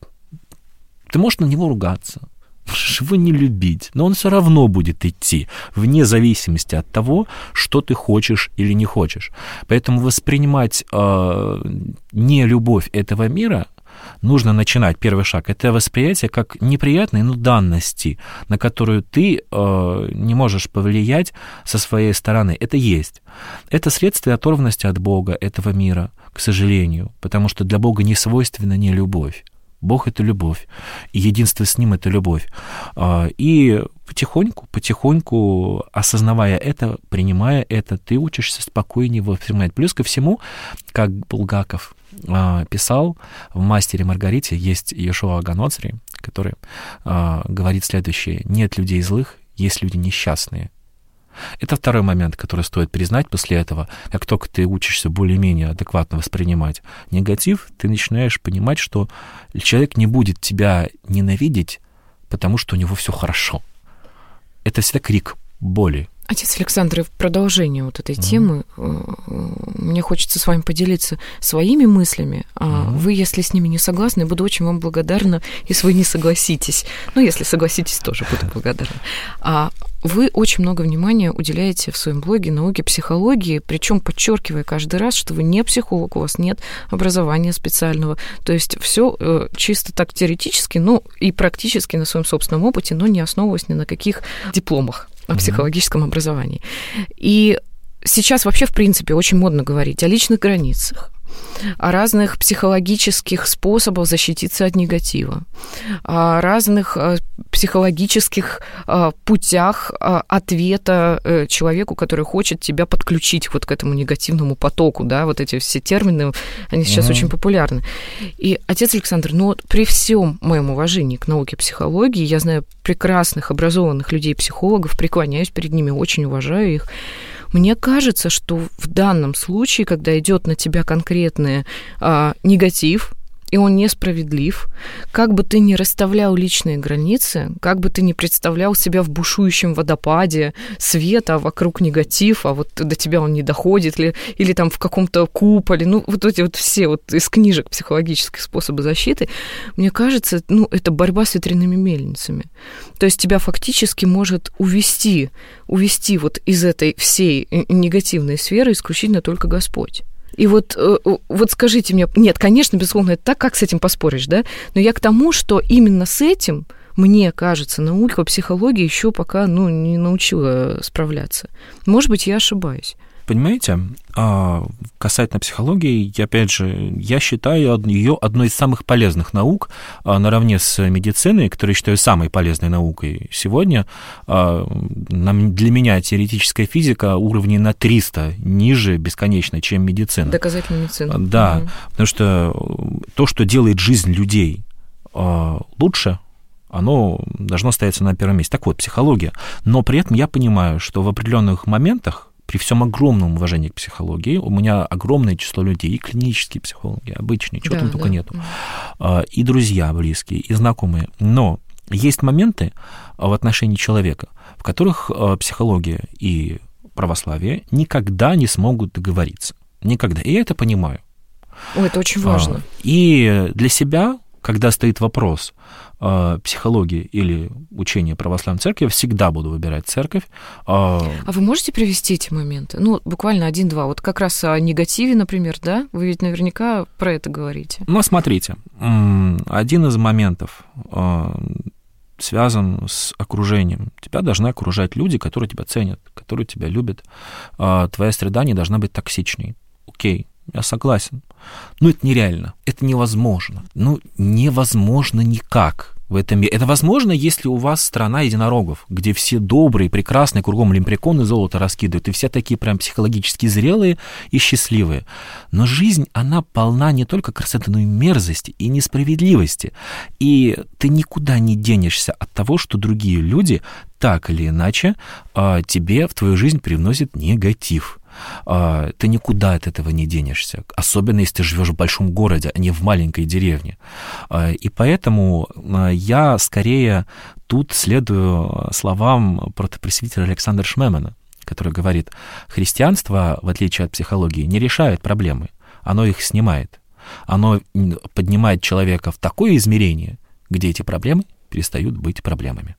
Ты можешь на него ругаться, можешь его не любить, но он все равно будет идти, вне зависимости от того, что ты хочешь или не хочешь. Поэтому воспринимать э, нелюбовь этого мира нужно начинать, первый шаг, это восприятие как неприятной, но данности, на которую ты э, не можешь повлиять со своей стороны. Это есть. Это следствие оторванности от Бога, этого мира, к сожалению, потому что для Бога не свойственна нелюбовь. Бог — это любовь, и единство с Ним — это любовь. И потихоньку, потихоньку, осознавая это, принимая это, ты учишься спокойнее воспринимать. Плюс ко всему, как Булгаков писал, в «Мастере и Маргарите» есть Йошуа Аганоцри, который говорит следующее: «Нет людей злых, есть люди несчастные». Это второй момент, который стоит признать после этого. Как только ты учишься более-менее адекватно воспринимать негатив, ты начинаешь понимать, что человек не будет тебя ненавидеть, потому что у него все хорошо. Это всегда крик боли. Отец Александр, в продолжение вот этой mm-hmm. темы мне хочется с вами поделиться своими мыслями. Mm-hmm. Вы, если с ними не согласны, буду очень вам благодарна, если вы не согласитесь. Ну, если согласитесь, тоже буду благодарна. А вы очень много внимания уделяете в своем блоге науке психологии, причем подчеркивая каждый раз, что вы не психолог, у вас нет образования специального. То есть все чисто так теоретически, ну и практически на своем собственном опыте, но не основываясь ни на каких дипломах о психологическом образовании. И сейчас вообще, в принципе, очень модно говорить о личных границах, о разных психологических способах защититься от негатива, о разных психологических путях ответа человеку, который хочет тебя подключить вот к этому негативному потоку, да, вот эти все термины, они сейчас mm-hmm. очень популярны. И, отец Александр, ну вот при всем моем уважении к науке психологии, я знаю прекрасных, образованных людей-психологов, преклоняюсь перед ними, очень уважаю их. Мне кажется, что в данном случае, когда идет на тебя конкретный а, негатив, и он несправедлив, как бы ты ни расставлял личные границы, как бы ты ни представлял себя в бушующем водопаде света, вокруг негатив, а вот до тебя он не доходит, или, или там в каком-то куполе, ну, вот эти вот все вот из книжек психологических способы защиты, мне кажется, ну, это борьба с ветряными мельницами. То есть тебя фактически может увести, увести вот из этой всей негативной сферы исключительно только Господь. И вот, вот скажите мне, нет, конечно, безусловно, это так, как с этим поспоришь, да? Но я к тому, что именно с этим, мне кажется, наука психологии еще пока, ну, не научила справляться. Может быть, я ошибаюсь. Понимаете, касательно психологии, опять же, я считаю ее одной из самых полезных наук, наравне с медициной, которую я считаю самой полезной наукой сегодня. Для меня теоретическая физика уровней на триста ниже бесконечно, чем медицина. Доказательная медицина. Да, угу. Потому что то, что делает жизнь людей лучше, оно должно стояться на первом месте. Так вот, психология. Но при этом я понимаю, что в определенных моментах, при всем огромном уважении к психологии, у меня огромное число людей, и клинические психологи, обычные, чего да, там да. только нету, и друзья близкие, и знакомые. Но есть моменты в отношении человека, в которых психология и православие никогда не смогут договориться. Никогда. И я это понимаю. Ой, это очень важно. И для себя, когда стоит вопрос психологии или учения православной церкви, я всегда буду выбирать церковь. А вы можете привести эти моменты? Ну, буквально один-два. Вот как раз о негативе, например, да? Вы ведь наверняка про это говорите. Ну, смотрите, один из моментов связан с окружением. Тебя должны окружать люди, которые тебя ценят, которые тебя любят. Твоя среда не должна быть токсичной. Окей, я согласен. Но это нереально, это невозможно. Ну, невозможно никак в этом мире. Это возможно, если у вас страна единорогов, где все добрые, прекрасные, кругом лемпреконы золото раскидывают, и все такие прям психологически зрелые и счастливые. Но жизнь, она полна не только красоты, но и мерзости, и несправедливости. И ты никуда не денешься от того, что другие люди так или иначе тебе в твою жизнь привносят негатив. Ты никуда от этого не денешься, особенно если ты живешь в большом городе, а не в маленькой деревне. И поэтому я скорее тут следую словам протопресвитера Александра Шмемана, который говорит, христианство, в отличие от психологии, не решает проблемы, оно их снимает. Оно поднимает человека в такое измерение, где эти проблемы перестают быть проблемами.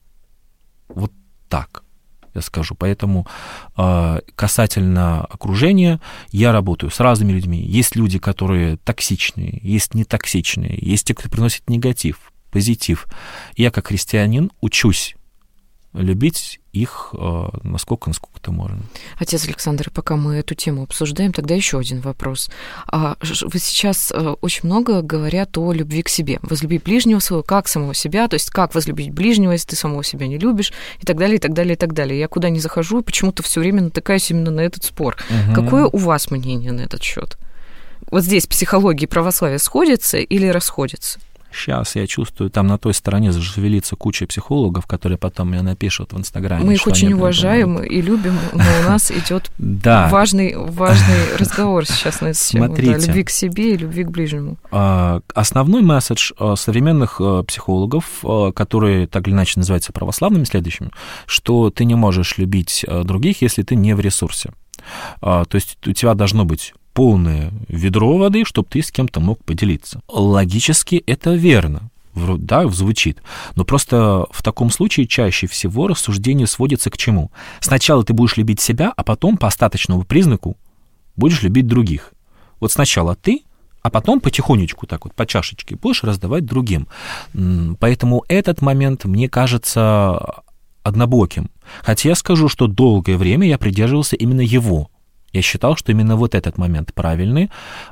Вот так. Я скажу. Поэтому э, касательно окружения, я работаю с разными людьми. Есть люди, которые токсичные, есть нетоксичные, есть те, кто приносит негатив, позитив. Я, как христианин, учусь любить их э, насколько, насколько это можно. Отец Александр, пока мы эту тему обсуждаем, тогда еще один вопрос. Вы сейчас очень много говорят о любви к себе. Возлюби ближнего своего, как самого себя, то есть как возлюбить ближнего, если ты самого себя не любишь, и так далее, и так далее, и так далее. Я куда ни захожу, и почему-то все время натыкаюсь именно на этот спор. Угу. Какое у вас мнение на этот счет? Вот здесь психология и православие сходятся или расходятся? Сейчас я чувствую, там на той стороне зашевелится куча психологов, которые потом мне напишут в Инстаграме. Мы их очень уважаем и любим, но у нас идет важный, важный разговор сейчас на эту тему. Да, любви к себе и любви к ближнему. Основной месседж современных психологов, которые так или иначе называются православными, следующими, что ты не можешь любить других, если ты не в ресурсе. То есть у тебя должно быть полное ведро воды, чтобы ты с кем-то мог поделиться. Логически это верно, да, звучит. Но просто в таком случае чаще всего рассуждение сводится к чему? Сначала ты будешь любить себя, а потом по остаточному признаку будешь любить других. Вот сначала ты, а потом потихонечку, так вот, по чашечке будешь раздавать другим. Поэтому этот момент, мне кажется, однобоким. Хотя я скажу, что долгое время я придерживался именно его. Я считал, что именно вот этот момент правильный.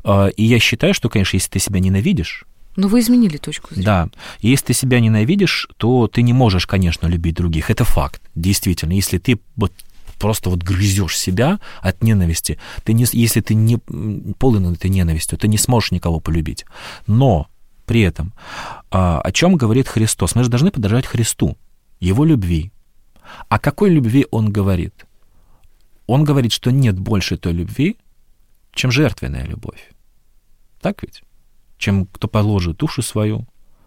И я считаю, что, конечно, если ты себя ненавидишь... Но вы изменили точку зрения. Да. И если ты себя ненавидишь, то ты не можешь, конечно, любить других. Это факт, действительно. Если ты вот просто вот грызешь себя от ненависти, ты не, если ты не полон этой ненавистью, ты не сможешь никого полюбить. Но при этом о чем говорит Христос? Мы же должны подражать Христу, Его любви. О какой любви Он говорит? Он говорит, что нет больше той любви, чем жертвенная любовь. Так ведь? Чем кто положит душу свою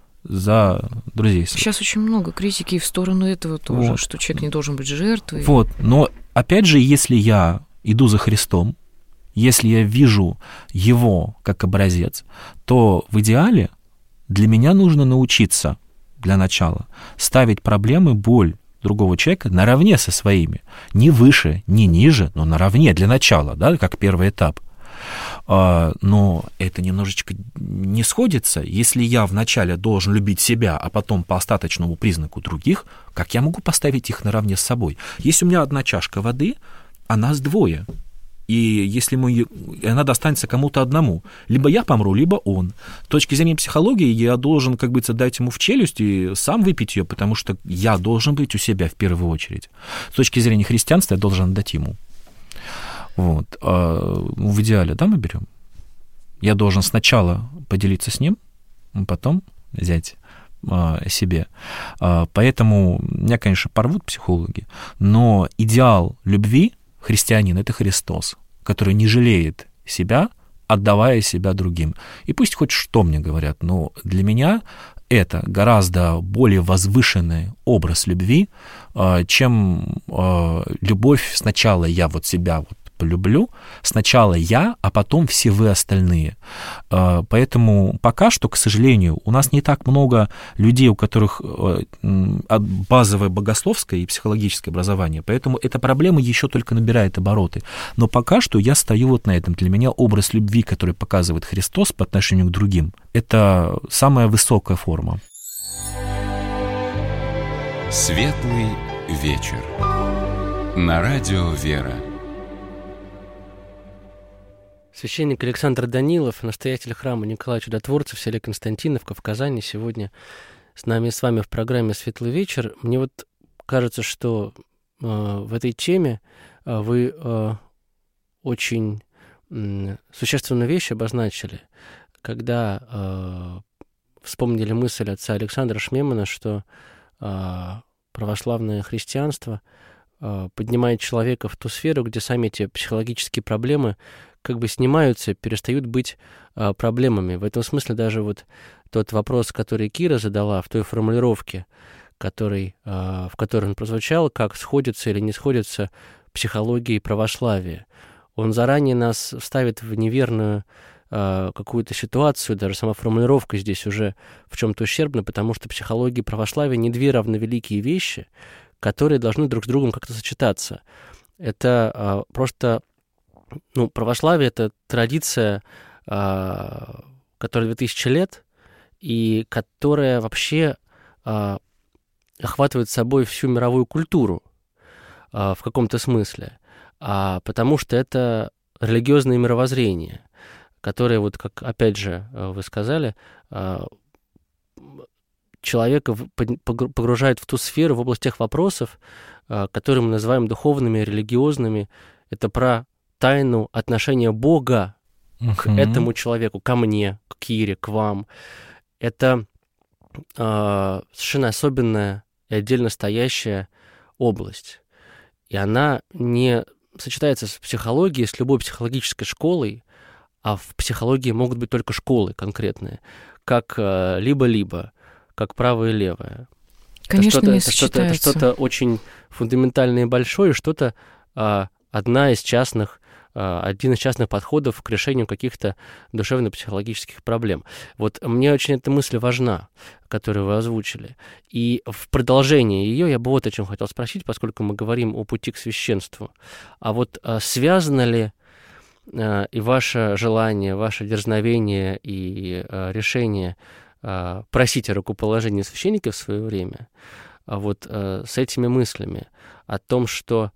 за друзей своих. Сейчас очень много критики в сторону этого тоже, вот. Что человек не должен быть жертвой. Вот, но опять же, если я иду за Христом, если я вижу Его как образец, то в идеале для меня нужно научиться для начала ставить проблемы, боль другого человека наравне со своими. Не выше, не ниже, но наравне для начала, да, как первый этап. Но это немножечко не сходится. Если я вначале должен любить себя, а потом по остаточному признаку других, как я могу поставить их наравне с собой? Если у меня одна чашка воды, а нас двое, И если мы, она достанется кому-то одному, либо я помру, либо он. С точки зрения психологии я должен, как бы, дать ему в челюсть и сам выпить ее, потому что я должен быть у себя в первую очередь. С точки зрения христианства я должен отдать ему. Вот. А в идеале, да, мы берем? Я должен сначала поделиться с ним, а потом взять себе. Поэтому меня, конечно, порвут психологи, но идеал любви христианин — это Христос, который не жалеет себя, отдавая себя другим. И пусть хоть что мне говорят, но для меня это гораздо более возвышенный образ любви, чем любовь сначала я вот себя вот полюблю, сначала я, а потом все вы остальные. Поэтому пока что, к сожалению, у нас не так много людей, у которых базовое богословское и психологическое образование, поэтому эта проблема еще только набирает обороты. Но пока что я стою вот на этом. Для меня образ любви, который показывает Христос по отношению к другим, это самая высокая форма. Светлый вечер. На радио «Вера». Священник Александр Данилов, настоятель храма Николая Чудотворца в селе Константиновка в Казани, сегодня с нами и с вами в программе «Светлый вечер». Мне вот кажется, что э, в этой теме э, вы э, очень э, существенную вещь обозначили, когда э, вспомнили мысль отца Александра Шмемана, что э, православное христианство э, поднимает человека в ту сферу, где сами эти психологические проблемы как бы снимаются, перестают быть а, проблемами. В этом смысле даже вот тот вопрос, который Кира задала в той формулировке, который, а, в которой он прозвучал, как сходятся или не сходятся психология и православие, он заранее нас ставит в неверную а, какую-то ситуацию, даже сама формулировка здесь уже в чем-то ущербна, потому что психология и православие не две равновеликие вещи, которые должны друг с другом как-то сочетаться. Это а, просто... Ну, православие — это традиция, которая две тысячи лет, и которая вообще охватывает собой всю мировую культуру в каком-то смысле, потому что это религиозное мировоззрение, которое, вот как опять же вы сказали, человека погружает в ту сферу, в область тех вопросов, которые мы называем духовными, религиозными. Это про тайну отношения Бога uh-huh. к этому человеку, ко мне, к Кире, к вам. Это э, совершенно особенная и отдельно стоящая область. И она не сочетается с психологией, с любой психологической школой, а в психологии могут быть только школы конкретные, как э, либо-либо, как правое и левое. Конечно, это не это сочетается. Что-то, это что-то очень фундаментальное и большое, что-то э, одна из частных один из частных подходов к решению каких-то душевно-психологических проблем. Вот мне очень эта мысль важна, которую вы озвучили. И в продолжение ее я бы вот о чем хотел спросить, поскольку мы говорим о пути к священству. А вот связано ли и ваше желание, ваше дерзновение и решение просить о рукоположении священника в свое время вот с этими мыслями о том, что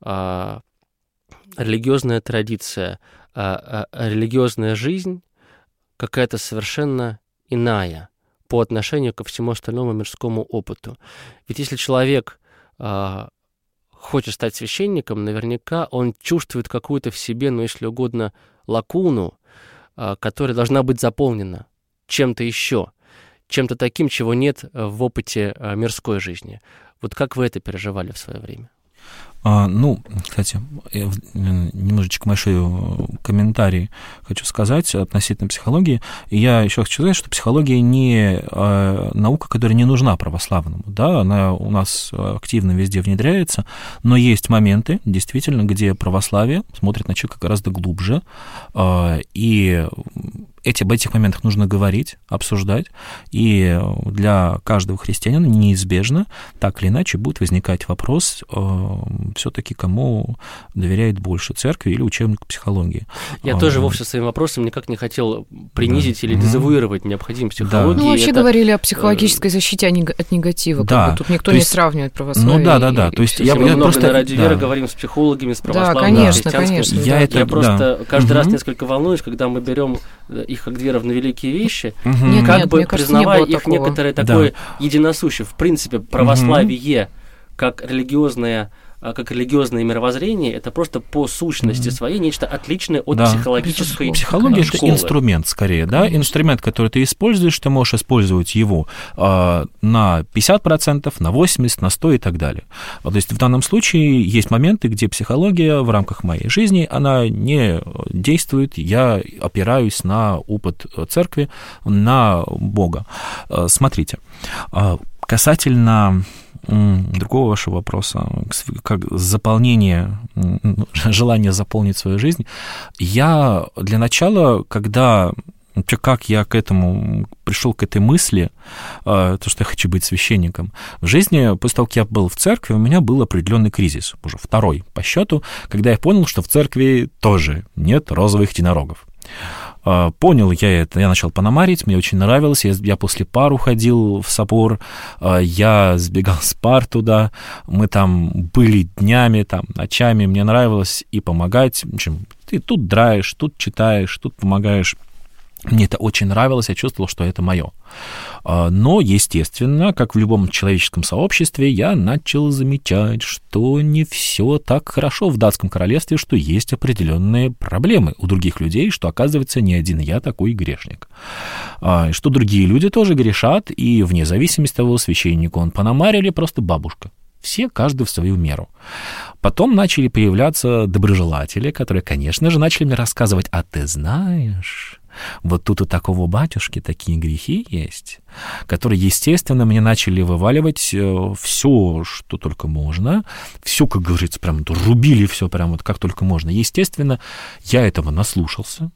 религиозная традиция, а, а, религиозная жизнь какая-то совершенно иная по отношению ко всему остальному мирскому опыту. Ведь если человек а, хочет стать священником, наверняка он чувствует какую-то в себе, ну, если угодно, лакуну, а, которая должна быть заполнена чем-то еще, чем-то таким, чего нет в опыте а, мирской жизни. Вот как вы это переживали в свое время? А, ну, кстати, немножечко большой комментарий хочу сказать относительно психологии. Я еще хочу сказать, что психология не а, наука, которая не нужна православному. Да? Она у нас активно везде внедряется, но есть моменты, действительно, где православие смотрит на человека гораздо глубже, а, и эти, об этих моментах нужно говорить, обсуждать, и для каждого христианина неизбежно так или иначе будет возникать вопрос все-таки кому доверяет больше, церкви или учебнику психологии. Я а, тоже вовсе своим вопросом никак не хотел принизить да. или дезавуировать необходимость психологии. Да. Ну, вообще это... говорили о психологической защите от негатива. Да. Как бы тут никто то не есть... сравнивает православие. Ну да, да, да. То есть я, я, я просто... на Радио Вера да. говорим с психологами, с православными, да, конечно, христианскими. конечно. Я, да. это, я просто да. каждый угу. раз несколько волнуюсь, когда мы берем их как две равновеликие вещи, угу. нет, как нет, бы мне кажется, признавая не было их такого. некоторое такое да. единосущее. В принципе, православие как религиозное как религиозное мировоззрение, это просто по сущности mm-hmm. своей нечто отличное от да. психологической Психология – это школы. Инструмент, скорее, да, инструмент, который ты используешь, ты можешь использовать его э, на пятьдесят процентов, на восемьдесят процентов, на сто процентов и так далее. То есть в данном случае есть моменты, где психология в рамках моей жизни, она не действует, я опираюсь на опыт церкви, на Бога. Смотрите, касательно другого вашего вопроса, как заполнение, желание заполнить свою жизнь, я для начала, когда, как я к этому пришел, к этой мысли, то, что я хочу быть священником, в жизни, после того, как я был в церкви, у меня был определенный кризис, уже второй по счету, когда я понял, что в церкви тоже нет розовых единорогов. Понял я это, я начал пономарить, мне очень нравилось, я, я после пар уходил в собор, я сбегал с пар туда, мы там были днями, там, ночами, мне нравилось и помогать, в общем, ты тут драешь, тут читаешь, тут помогаешь. Мне это очень нравилось, я чувствовал, что это мое. Но, естественно, как в любом человеческом сообществе, я начал замечать, что не все так хорошо в датском королевстве, что есть определенные проблемы у других людей, что, оказывается, не один я такой грешник. Что другие люди тоже грешат, и вне зависимости от того, священника он пономарь или просто бабушка. Все, каждый в свою меру. Потом начали появляться доброжелатели, которые, конечно же, начали мне рассказывать, а ты знаешь... Вот тут у такого батюшки такие грехи есть, которые, естественно, мне начали вываливать все, что только можно, все, как говорится, прям рубили все прям вот как только можно. Естественно, я этого наслушался.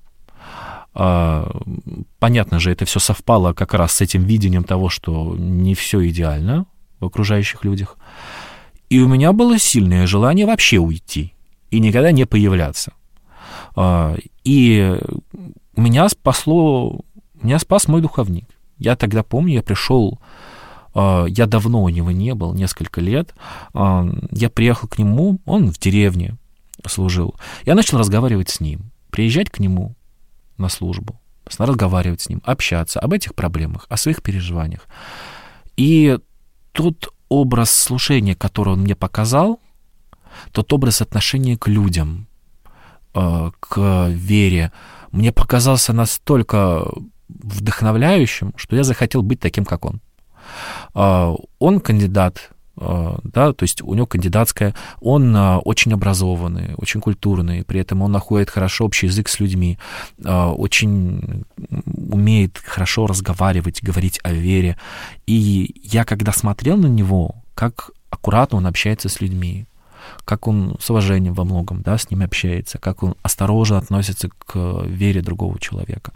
Понятно же, это все совпало как раз с этим видением того, что не все идеально в окружающих людях. И у меня было сильное желание вообще уйти и никогда не появляться. И меня спасло, меня спас мой духовник. Я тогда помню, я пришел, я давно у него не был, несколько лет, я приехал к нему, он в деревне служил. Я начал разговаривать с ним, приезжать к нему на службу, разговаривать с ним, общаться об этих проблемах, о своих переживаниях. И тот образ служения, который он мне показал, тот образ отношения к людям, к вере, мне показался настолько вдохновляющим, что я захотел быть таким, как он. Он кандидат, да, то есть у него кандидатская, он очень образованный, очень культурный, при этом он находит хорошо общий язык с людьми, очень умеет хорошо разговаривать, говорить о вере. И я, когда смотрел на него, как аккуратно он общается с людьми, как он с уважением во многом, да, с ними общается, как он осторожно относится к вере другого человека,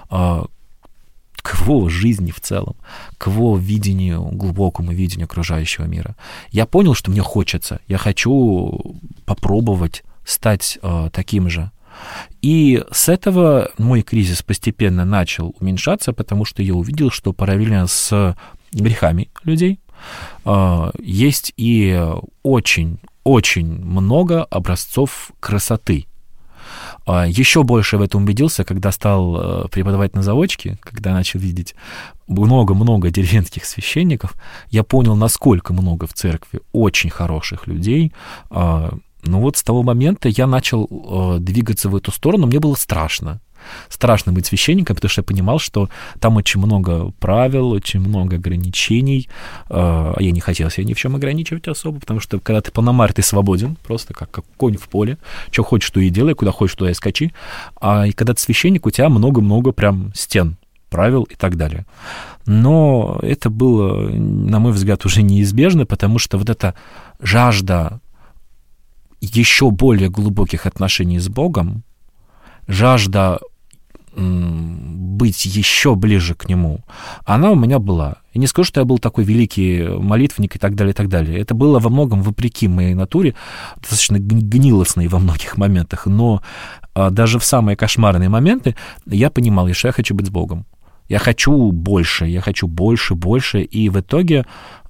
к его жизни в целом, к его видению, глубокому видению окружающего мира. Я понял, что мне хочется, я хочу попробовать стать таким же. И с этого мой кризис постепенно начал уменьшаться, потому что я увидел, что параллельно с грехами людей есть и очень очень много образцов красоты. Еще больше в этом убедился, когда стал преподавать на заочке, когда начал видеть много-много деревенских священников, я понял, насколько много в церкви очень хороших людей. Ну вот с того момента я начал двигаться в эту сторону, мне было страшно. Страшно быть священником, потому что я понимал, что там очень много правил, очень много ограничений, а я не хотел себя ни в чем ограничивать особо, потому что когда ты пономарь, ты свободен, просто как, как конь в поле, что хочешь, то и делай, куда хочешь, туда и скачи, а и когда ты священник, у тебя много-много прям стен, правил и так далее. Но это было, на мой взгляд, уже неизбежно, потому что вот эта жажда еще более глубоких отношений с Богом, жажда быть еще ближе к нему, она у меня была. И не скажу, что я был такой великий молитвенник и так далее, и так далее. Это было во многом вопреки моей натуре, достаточно гнилостной во многих моментах, но даже в самые кошмарные моменты я понимал, что я хочу быть с Богом. Я хочу больше, я хочу больше, больше. И в итоге,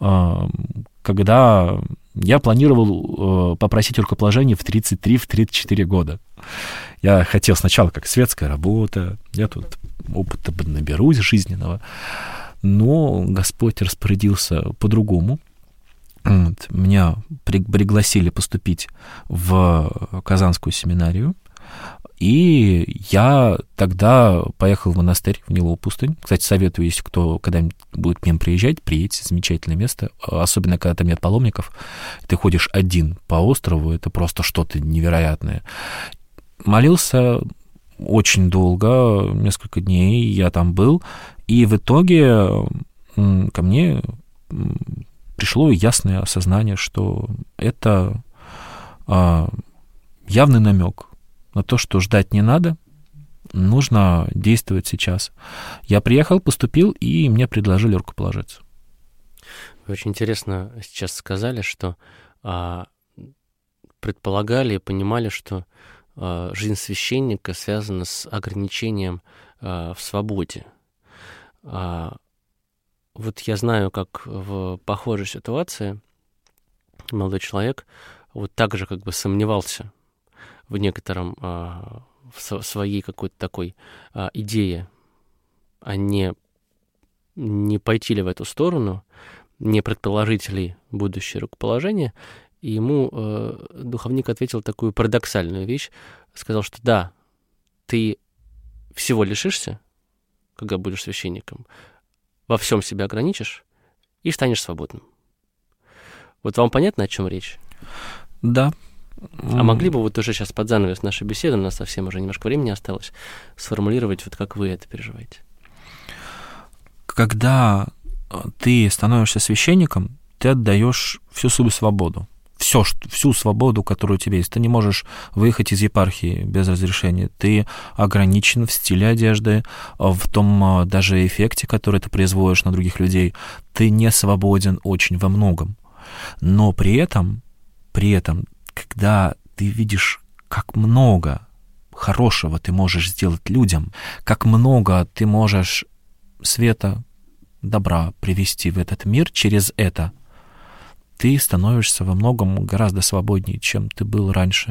когда я планировал попросить рукоположение в тридцать три - тридцать четыре года, я хотел сначала как светская работа, я тут опыта наберусь жизненного, но Господь распорядился по-другому. Вот, меня пригласили поступить в Казанскую семинарию, и я тогда поехал в монастырь, в Ниловую пустынь. Кстати, советую, если кто когда-нибудь будет мимо приезжать, приедьте, замечательное место, особенно когда там нет паломников, ты ходишь один по острову, это просто что-то невероятное. Молился очень долго, несколько дней я там был, и в итоге ко мне пришло ясное осознание, что это явный намек на то, что ждать не надо, нужно действовать сейчас. Я приехал, поступил, и мне предложили рукоположиться. Вы очень интересно сейчас сказали, что а, предполагали и понимали, что а, жизнь священника связана с ограничением а, в свободе. А, вот я знаю, как в похожей ситуации молодой человек вот так же как бы сомневался в некотором, а, в своей какой-то такой а, идее, а не, не пойти ли в эту сторону, не предположить ли будущее рукоположение, и ему э, духовник ответил такую парадоксальную вещь, сказал, что да, ты всего лишишься, когда будешь священником, во всем себя ограничишь и станешь свободным. Вот вам понятно, о чем речь? Да. А могли бы вот уже сейчас под занавес нашей беседы, у нас совсем уже немножко времени осталось, сформулировать, вот как вы это переживаете? Когда ты становишься священником, ты отдаешь всю свою свободу. Все, всю свободу, которую у тебя есть. Ты не можешь выехать из епархии без разрешения. Ты ограничен в стиле одежды, в том даже эффекте, который ты производишь на других людей. Ты не свободен очень во многом. Но при этом, при этом, когда ты видишь, как много хорошего ты можешь сделать людям, как много ты можешь света, добра привести в этот мир через это, ты становишься во многом гораздо свободнее, чем ты был раньше.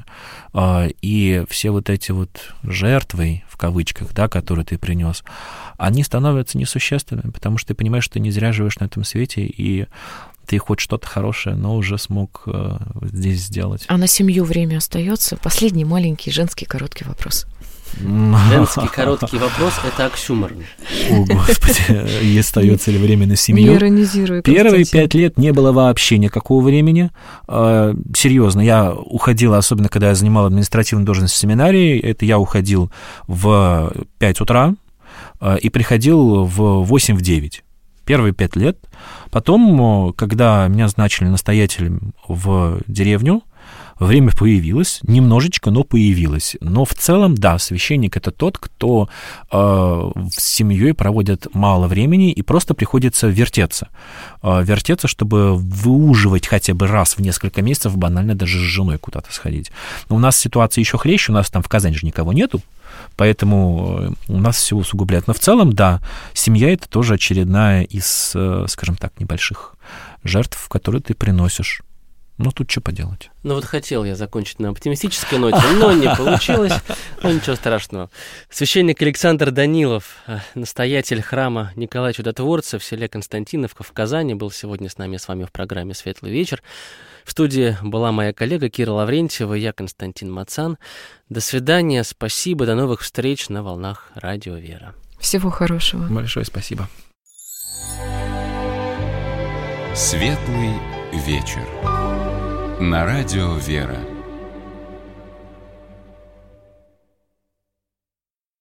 И все вот эти вот жертвы, в кавычках, да, которые ты принес, они становятся несущественными, потому что ты понимаешь, что ты не зря живешь на этом свете, и ты хоть что-то хорошее, но уже смог э, здесь сделать. А на семью время остается? Последний маленький женский короткий вопрос. Женский короткий вопрос — это оксюмор. О, Господи, и остается ли время на семью? Не иронизируй, Первые пять лет не было вообще никакого времени. Серьезно, я уходил, особенно когда я занимал административную должность в семинарии, это я уходил в пять утра и приходил в восемь-девять. Первые пять лет. Потом, когда меня назначили настоятелем в деревню, время появилось, немножечко, но появилось. Но в целом, да, священник — это тот, кто э, с семьей проводит мало времени и просто приходится вертеться. Э, вертеться, чтобы выуживать хотя бы раз в несколько месяцев, банально даже с женой куда-то сходить. Но у нас ситуация еще хлеще, у нас там в Казани же никого нету, поэтому у нас все усугубляет. Но в целом, да, семья — это тоже очередная из, скажем так, небольших жертв, которые ты приносишь. Ну, тут что поделать? Ну, вот хотел я закончить на оптимистической ноте, но не получилось. Ну, ничего страшного. Священник Александр Данилов, настоятель храма Николая Чудотворца в селе Константиновка в Казани, был сегодня с нами, с вами в программе «Светлый вечер». В студии была моя коллега Кира Лаврентьева, я Константин Мацан. До свидания, спасибо, до новых встреч на волнах Радио Вера. Всего хорошего. Большое спасибо. «Светлый вечер» на Радио Вера.